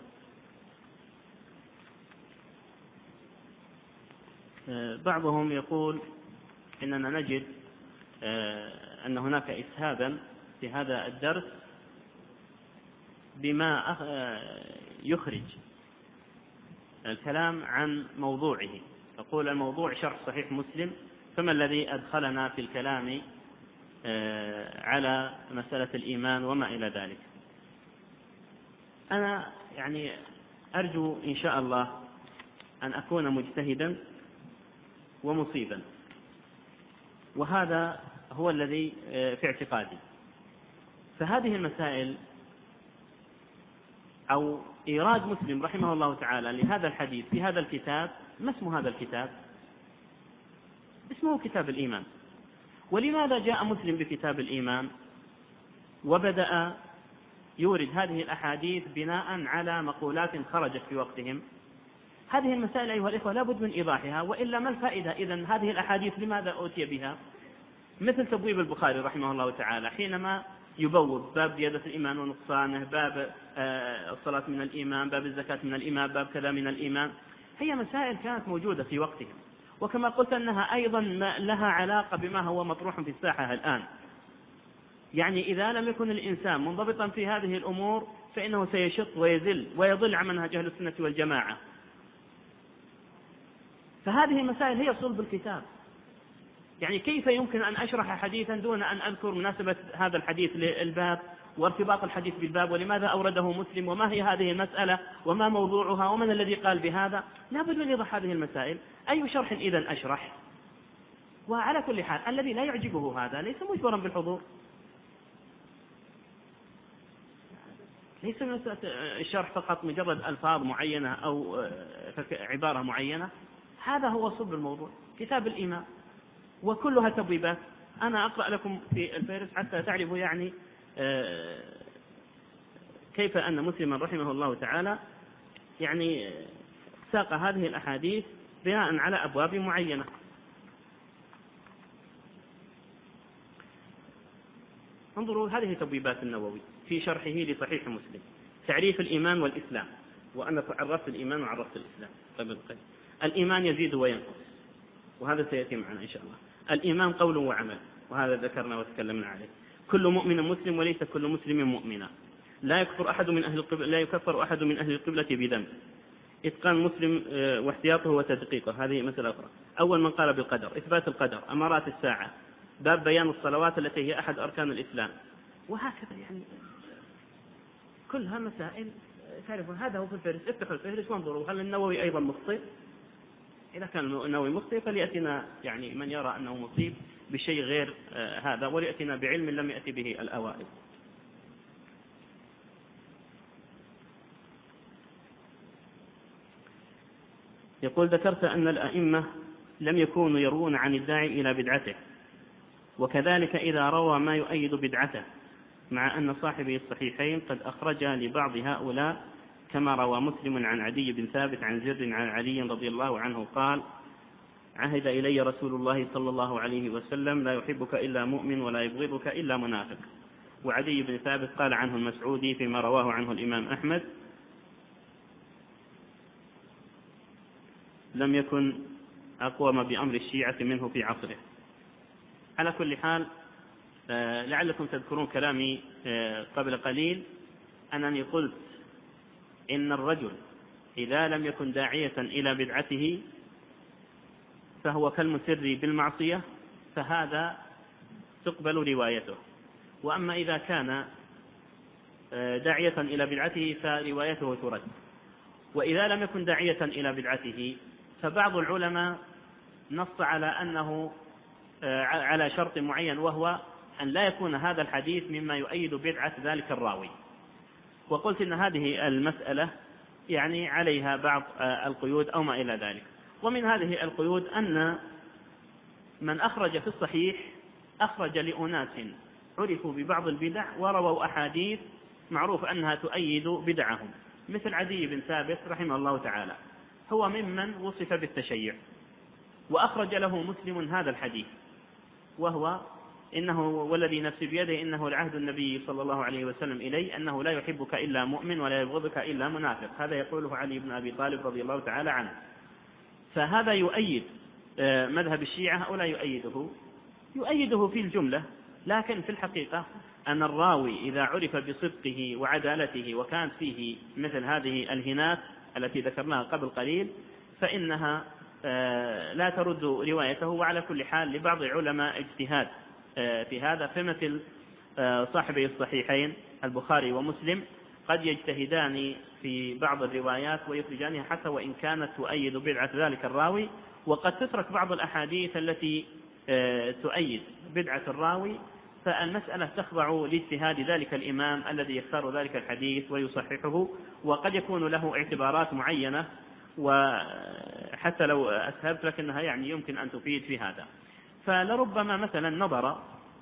بعضهم يقول إننا نجد أن هناك إسهابا في هذا الدرس بما يخرج الكلام عن موضوعه. يقول الموضوع شرح صحيح مسلم، فما الذي أدخلنا في الكلام على مسألة الإيمان وما إلى ذلك. أنا يعني أرجو إن شاء الله أن أكون مجتهدا ومصيبا، وهذا هو الذي في اعتقادي. فهذه المسائل أو إيراد مسلم رحمه الله تعالى لهذا الحديث في هذا الكتاب، ما اسم هذا الكتاب؟ اسمه كتاب الإيمان. ولماذا جاء مسلم بكتاب الإيمان وبدأ يورد هذه الأحاديث بناء على مقولات خرجت في وقتهم؟ هذه المسائل أيها الإخوة لا بد من إيضاحها، وإلا ما الفائدة إذن هذه الأحاديث لماذا أوتي بها؟ مثل تبويب البخاري رحمه الله تعالى حينما يبوب باب زيادة الإيمان ونقصانه، باب الصلاة من الإيمان، باب الزكاة من الإيمان، باب كذا من الإيمان. هي مسائل كانت موجودة في وقتهم، وكما قلت أنها أيضا لها علاقة بما هو مطروح في الساحة الآن. يعني إذا لم يكن الإنسان منضبطا في هذه الأمور فإنه سيشط ويزل ويضل عن منهج أهل السنة والجماعة. فهذه المسائل هي صلب الكتاب. يعني كيف يمكن أن أشرح حديثا دون أن أذكر مناسبة هذا الحديث للباب وارتباط الحديث بالباب ولماذا أورده مسلم وما هي هذه المسألة وما موضوعها ومن الذي قال بهذا؟ لا بد من إيضاح هذه المسائل. أي شرح إذن أشرح؟ وعلى كل حال الذي لا يعجبه هذا ليس مجبرا بالحضور، ليس الشرح فقط مجرد ألفاظ معينة أو عبارة معينة. هذا هو صلب الموضوع، كتاب الإيمان وكلها تبويبات. أنا أقرأ لكم في الفهرس حتى تعرفوا يعني كيف أن مسلما رحمه الله تعالى يعني ساق هذه الأحاديث بناء على أبواب معينة. انظروا هذه تبويبات النووي في شرحه لصحيح مسلم، تعريف الإيمان والإسلام، وأنا عرفت الإيمان وعرفت الإسلام. طيب الإيمان يزيد وينقص، وهذا سيأتي معنا إن شاء الله. الإيمان قول وعمل، وهذا ذكرنا وتكلمنا عليه. كل مؤمن مسلم وليس كل مسلم مؤمنا. لا يكفر أحد من أهل القبلة لا يكفر أحد من أهل القبلة بذنب. إتقان مسلم واحتياطه وتدقيقه، هذه مسألة أخرى. أول من قال بالقدر، إثبات القدر، أمارات الساعة، باب بيان الصلوات التي هي أحد أركان الإسلام، وهكذا. يعني كلها مسائل تعرفون. هذا هو في الفهرس. افتحوا الفهرس وانظروا هل النووي أيضا مخطئ. إذا كان النووي مخطئ فليأتنا يعني من يرى أنه مصيب بشيء غير آه هذا، وليأتنا بعلم لم يأتي به الأوائل. يقول ذكرت أن الأئمة لم يكونوا يروون عن الداعي إلى بدعته، وكذلك إذا روى ما يؤيد بدعته، مع أن صاحبي الصحيحين قد أخرج لبعض هؤلاء، كما روى مسلم عن عدي بن ثابت عن زر عن علي رضي الله عنه قال: عهد إلي رسول الله صلى الله عليه وسلم: لا يحبك إلا مؤمن ولا يبغضك إلا منافق. وعدي بن ثابت قال عنه المسعودي فيما رواه عنه الإمام أحمد: لم يكن أقوم بأمر الشيعة منه في عصره. على كل حال، لعلكم تذكرون كلامي قبل قليل أنني قلت إن الرجل إذا لم يكن داعية إلى بدعته فهو كالمسر بالمعصية، فهذا تقبل روايته. وأما إذا كان داعية إلى بدعته فروايته ترد. وإذا لم يكن داعية إلى بدعته فبعض العلماء نص على أنه على شرط معين، وهو أن لا يكون هذا الحديث مما يؤيد بدعة ذلك الراوي. وقلت إن هذه المسألة يعني عليها بعض القيود أو ما إلى ذلك. ومن هذه القيود أن من أخرج في الصحيح أخرج لأناس عرفوا ببعض البدع ورووا أحاديث معروف أنها تؤيد بدعهم، مثل عدي بن ثابت رحمه الله تعالى، هو ممن وصف بالتشيع، وأخرج له مسلم هذا الحديث، وهو إنه والذي نفسي بيده إنه لعهد النبي صلى الله عليه وسلم إلي أنه لا يحبك إلا مؤمن ولا يبغضك إلا منافق. هذا يقوله علي بن أبي طالب رضي الله تعالى عنه. فهذا يؤيد مذهب الشيعة أو لا يؤيده؟ يؤيده في الجملة، لكن في الحقيقة أن الراوي إذا عرف بصدقه وعدالته وكانت فيه مثل هذه الهنات التي ذكرناها قبل قليل فإنها لا ترد روايته. وعلى كل حال لبعض علماء اجتهاد في هذا، فمثل صاحبي الصحيحين البخاري ومسلم قد يجتهدان في بعض الروايات ويخرجانها حتى وإن كانت تؤيد بدعة ذلك الراوي، وقد تترك بعض الأحاديث التي تؤيد بدعة الراوي، فالمسألة تخضع لاجتهاد ذلك الإمام الذي يختار ذلك الحديث ويصححه، وقد يكون له اعتبارات معينة، وحتى لو أسهبت لكنها يعني يمكن أن تفيد في هذا. فلربما مثلا نظر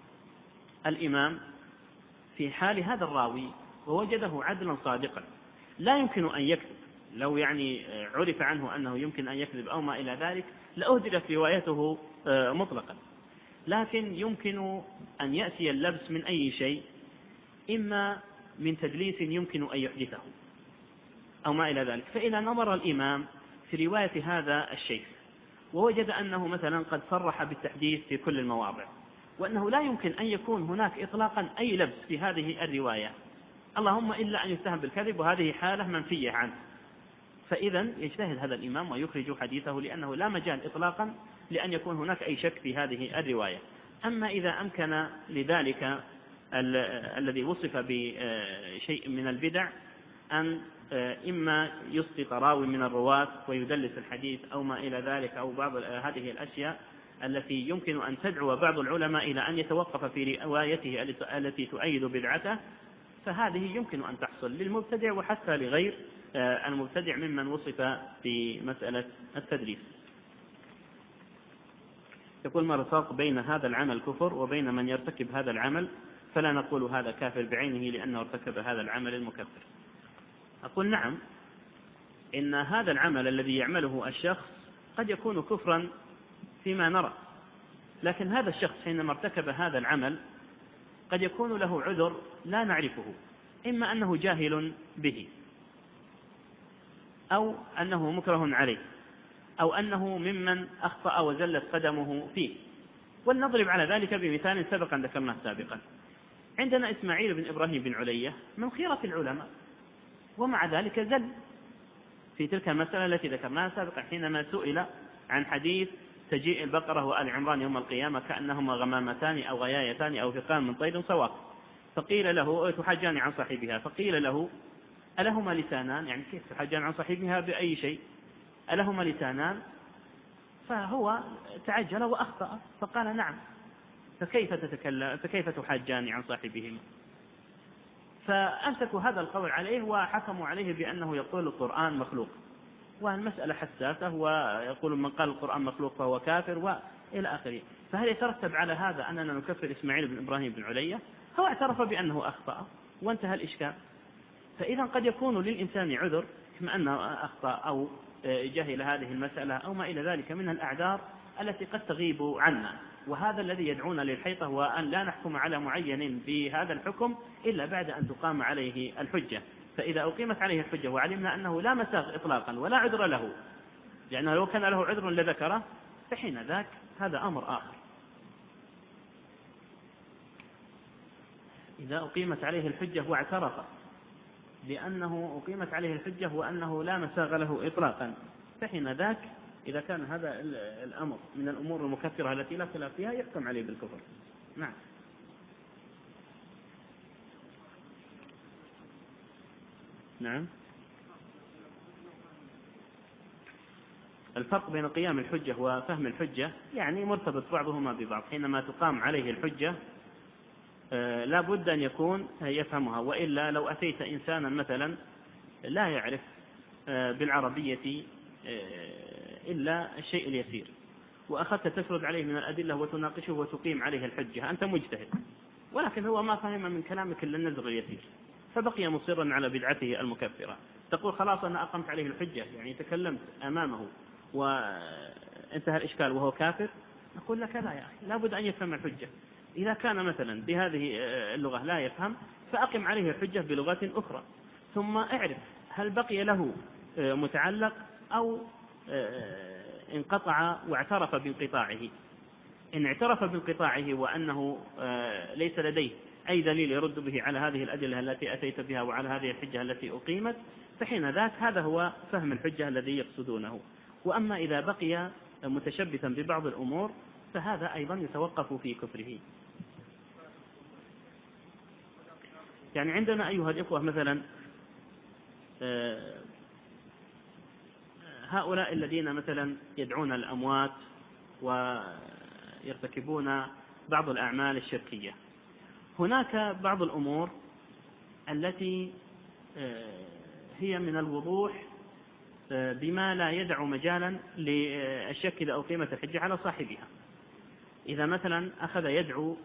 الإمام في حال هذا الراوي ووجده عدلا صادقا لا يمكن أن يكذب، لو يعني عرف عنه أنه يمكن أن يكذب أو ما إلى ذلك لأهدرت روايته مطلقا. لكن يمكن أن يأتي اللبس من أي شيء، إما من تدليس يمكن أن يحدثه أو ما إلى ذلك. فإذا نظر الإمام في رواية هذا الشيخ ووجد أنه مثلا قد صرح بالتحديث في كل المواضع، وأنه لا يمكن أن يكون هناك إطلاقا أي لبس في هذه الرواية، اللهم إلا أن يتهم بالكذب، وهذه حالة منفية عنه، فإذا يجتهد هذا الإمام ويخرج حديثه، لأنه لا مجال إطلاقا لأن يكون هناك أي شك في هذه الرواية. أما إذا أمكن لذلك الذي وصف بشيء من البدع أن إما يسقط راوي من الرواة ويدلس الحديث أو ما إلى ذلك، أو بعض هذه الأشياء التي يمكن أن تدعو بعض العلماء إلى أن يتوقف في روايته التي تؤيد بدعته، فهذه يمكن أن تحصل للمبتدع وحتى لغير المبتدع ممن وصف في مسألة التدليس. يقول: ما الفرق بين هذا العمل كفر وبين من يرتكب هذا العمل فلا نقول هذا كافر بعينه لأنه ارتكب هذا العمل المكفر؟ أقول: نعم، إن هذا العمل الذي يعمله الشخص قد يكون كفرا فيما نرى، لكن هذا الشخص حينما ارتكب هذا العمل قد يكون له عذر لا نعرفه، إما أنه جاهل به، أو أنه مكره عليه، أو أنه ممن أخطأ وزلت قدمه فيه. ولنضرب على ذلك بمثال سبقا ذكرناه سابقا. عندنا إسماعيل بن إبراهيم بن علية من خيرة العلماء، ومع ذلك زل في تلك المسألة التي ذكرناها سابقا، حينما سئل عن حديث تجيء البقرة وآل عمران يوم القيامة كأنهما غمامتان أو غيايتان أو فقان من طير سواق، فقيل له: تحجان عن صاحبها، فقيل له: ألهما لسانان؟ يعني كيف تحجان عن صاحبها بأي شيء؟ ألهما لسانان؟ فهو تعجل وأخطأ فقال: نعم، فكيف تتكلم فكيف تحجان عن صاحبهما؟ فأمسكوا هذا القول عليه وحكموا عليه بأنه يقول القرآن مخلوق، والمسألة حساسة، ويقول من قال القرآن مخلوق فهو كافر وإلى آخره. فهل يترتب على هذا أننا نكفر إسماعيل بن إبراهيم بن علية؟ هو اعترف بأنه أخطأ وانتهى الإشكال. فإذا قد يكون للإنسان عذر كما أنه أخطأ أو جهل هذه المسألة أو ما إلى ذلك من الأعذار التي قد تغيب عنا، وهذا الذي يدعونا للحيطة هو أن لا نحكم على معين بهذا الحكم إلا بعد أن تقام عليه الحجة. فإذا أقيمت عليه الحجة وعلمنا أنه لا مساغ إطلاقا ولا عذر له، لأنه لو كان له عذر لذكره، فحين ذاك هذا أمر آخر. إذا أقيمت عليه الحجة واعترف لأنه أقيمت عليه الحجة وأنه لا مساغ له إطلاقا، فحين ذاك إذا كان هذا الأمر من الأمور المكفرة التي لا خلاف فيها يحكم عليه بالكفر. نعم. نعم. الفرق بين قيام الحجة وفهم الحجة يعني مرتبط بعضهما ببعض. حينما تقام عليه الحجة لا بد أن يكون يفهمها، وإلا لو أتيت إنسانا مثلا لا يعرف بالعربية إلا الشيء اليسير وأخذت تسرد عليه من الأدلة وتناقشه وتقيم عليه الحجة، أنت مجتهد، ولكن هو ما فهم من كلامك إلا النزغ اليسير فبقي مصرا على بدعته المكفرة. تقول خلاص أنا أقمت عليه الحجة، يعني تكلمت أمامه وانتهى الإشكال وهو كافر، نقول لك لا يا أخي، لا بد أن يفهم الحجة. إذا كان مثلا بهذه اللغة لا يفهم فأقم عليه الحجة بلغة أخرى، ثم اعرف هل بقي له متعلق أو انقطع واعترف بانقطاعه. إن اعترف بانقطاعه وأنه ليس لديه أي دليل يرد به على هذه الأدلة التي أتيت بها وعلى هذه الحجة التي أقيمت، فحين ذاك هذا هو فهم الحجة الذي يقصدونه. وأما إذا بقي متشبثا ببعض الأمور فهذا أيضا يتوقف في كفره. يعني عندنا أيها الإخوة مثلا هؤلاء الذين مثلا يدعون الأموات ويرتكبون بعض الأعمال الشركية، هناك بعض الأمور التي هي من الوضوح بما لا يدع مجالا للشك إذا أقيمت الحجة على صاحبها. إذا مثلا أخذ يدعو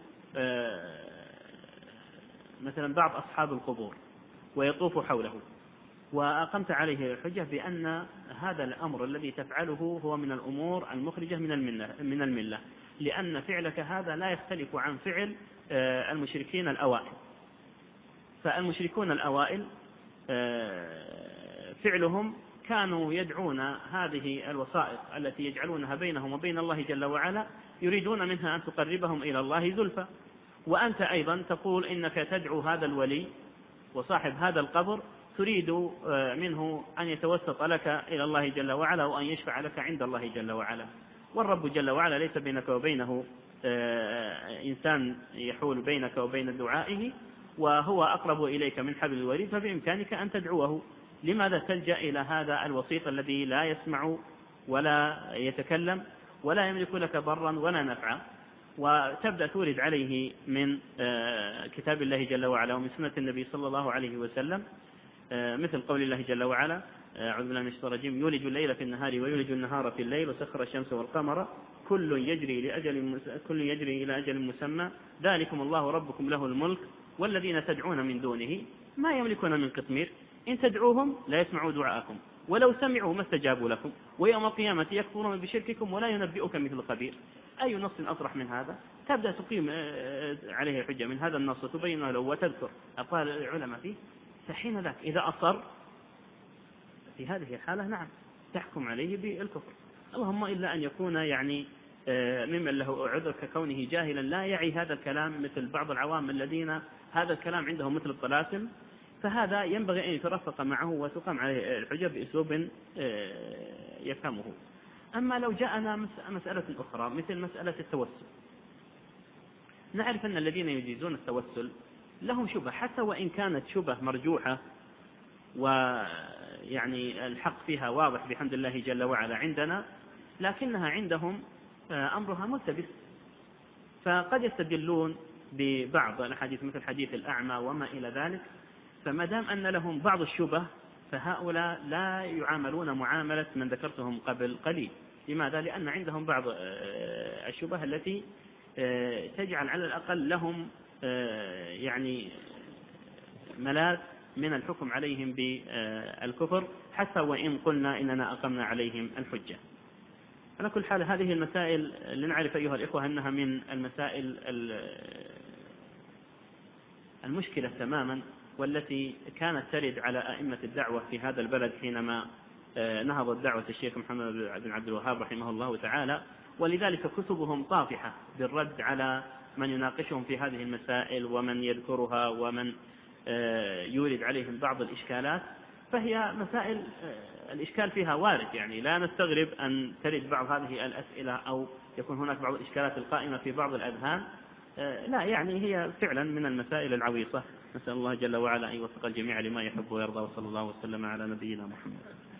مثلا بعض أصحاب القبور ويطوف حوله وأقمت عليه الحجة بأن هذا الأمر الذي تفعله هو من الأمور المخرجة من الملة, من الملة لأن فعلك هذا لا يختلف عن فعل المشركين الأوائل. فالمشركون الأوائل فعلهم كانوا يدعون هذه الوسائط التي يجعلونها بينهم وبين الله جل وعلا، يريدون منها أن تقربهم إلى الله زلفى. وأنت أيضا تقول إنك تدعو هذا الولي وصاحب هذا القبر تريد منه أن يتوسط لك إلى الله جل وعلا وأن يشفع لك عند الله جل وعلا. والرب جل وعلا ليس بينك وبينه إنسان يحول بينك وبين دعائه، وهو أقرب إليك من حبل الوريد، فبإمكانك أن تدعوه. لماذا تلجأ إلى هذا الوسيط الذي لا يسمع ولا يتكلم ولا يملك لك ضرا ولا نفعا، وتبدأ تورد عليه من كتاب الله جل وعلا ومن سنة النبي صلى الله عليه وسلم، مثل قول الله جل وعلا أعوذ بالله من الشيطان الرجيم يولج الليل في النهار ويولج النهار في الليل وسخر الشمس والقمر كل يجري لأجل كل يجري إلى أجل مسمى ذلكم الله ربكم له الملك والذين تدعون من دونه ما يملكون من قطمير إن تدعوهم لا يسمعوا دعاءكم ولو سمعوا ما استجابوا لكم ويوم القيامة يكفرون بشرككم ولا ينبئك مثل خبير. أي نص أصرح من هذا؟ تبدأ تقيم عليه الحجة من هذا النص وتبين له وتذكر أقوال العلماء فيه. فحين ذاك إذا أصر في هذه الحالة نعم تحكم عليه بالكفر، اللهم إلا أن يكون يعني ممن له عذر ككونه جاهلا لا يعي هذا الكلام مثل بعض العوام الذين هذا الكلام عندهم مثل الطلاسم، فهذا ينبغي أن يترفق معه وتقام عليه الحجة بأسلوب يفهمه. أما لو جاءنا مسألة أخرى مثل مسألة التوسل، نعرف أن الذين يجيزون التوسل لهم شبه حتى وإن كانت شبه مرجوحة ويعني الحق فيها واضح بحمد الله جل وعلا عندنا، لكنها عندهم أمرها ملتبس، فقد يستدلون ببعض الحديث مثل حديث الأعمى وما إلى ذلك. فما دام أن لهم بعض الشبه فهؤلاء لا يعاملون معاملة من ذكرتهم قبل قليل، لماذا؟ لأن عندهم بعض الشبه التي تجعل على الأقل لهم يعني ملاذ من الحكم عليهم بالكفر، حتى وإن قلنا إننا أقمنا عليهم الحجة. على كل حال هذه المسائل لنعرف أيها الإخوة أنها من المسائل المشكلة تماما، والتي كانت ترد على أئمة الدعوة في هذا البلد حينما نهضت دعوة الشيخ محمد بن عبد الوهاب رحمه الله تعالى، ولذلك كتبهم طافحة بالرد على من يناقشهم في هذه المسائل ومن يذكرها ومن يورد عليهم بعض الإشكالات. فهي مسائل الإشكال فيها وارد، يعني لا نستغرب أن ترد بعض هذه الأسئلة أو يكون هناك بعض الإشكالات القائمة في بعض الأذهان، لا يعني هي فعلا من المسائل العويصة. نسأل الله جل وعلا أن يوفق الجميع لما يحب ويرضى، وصلى الله وسلم على نبينا محمد.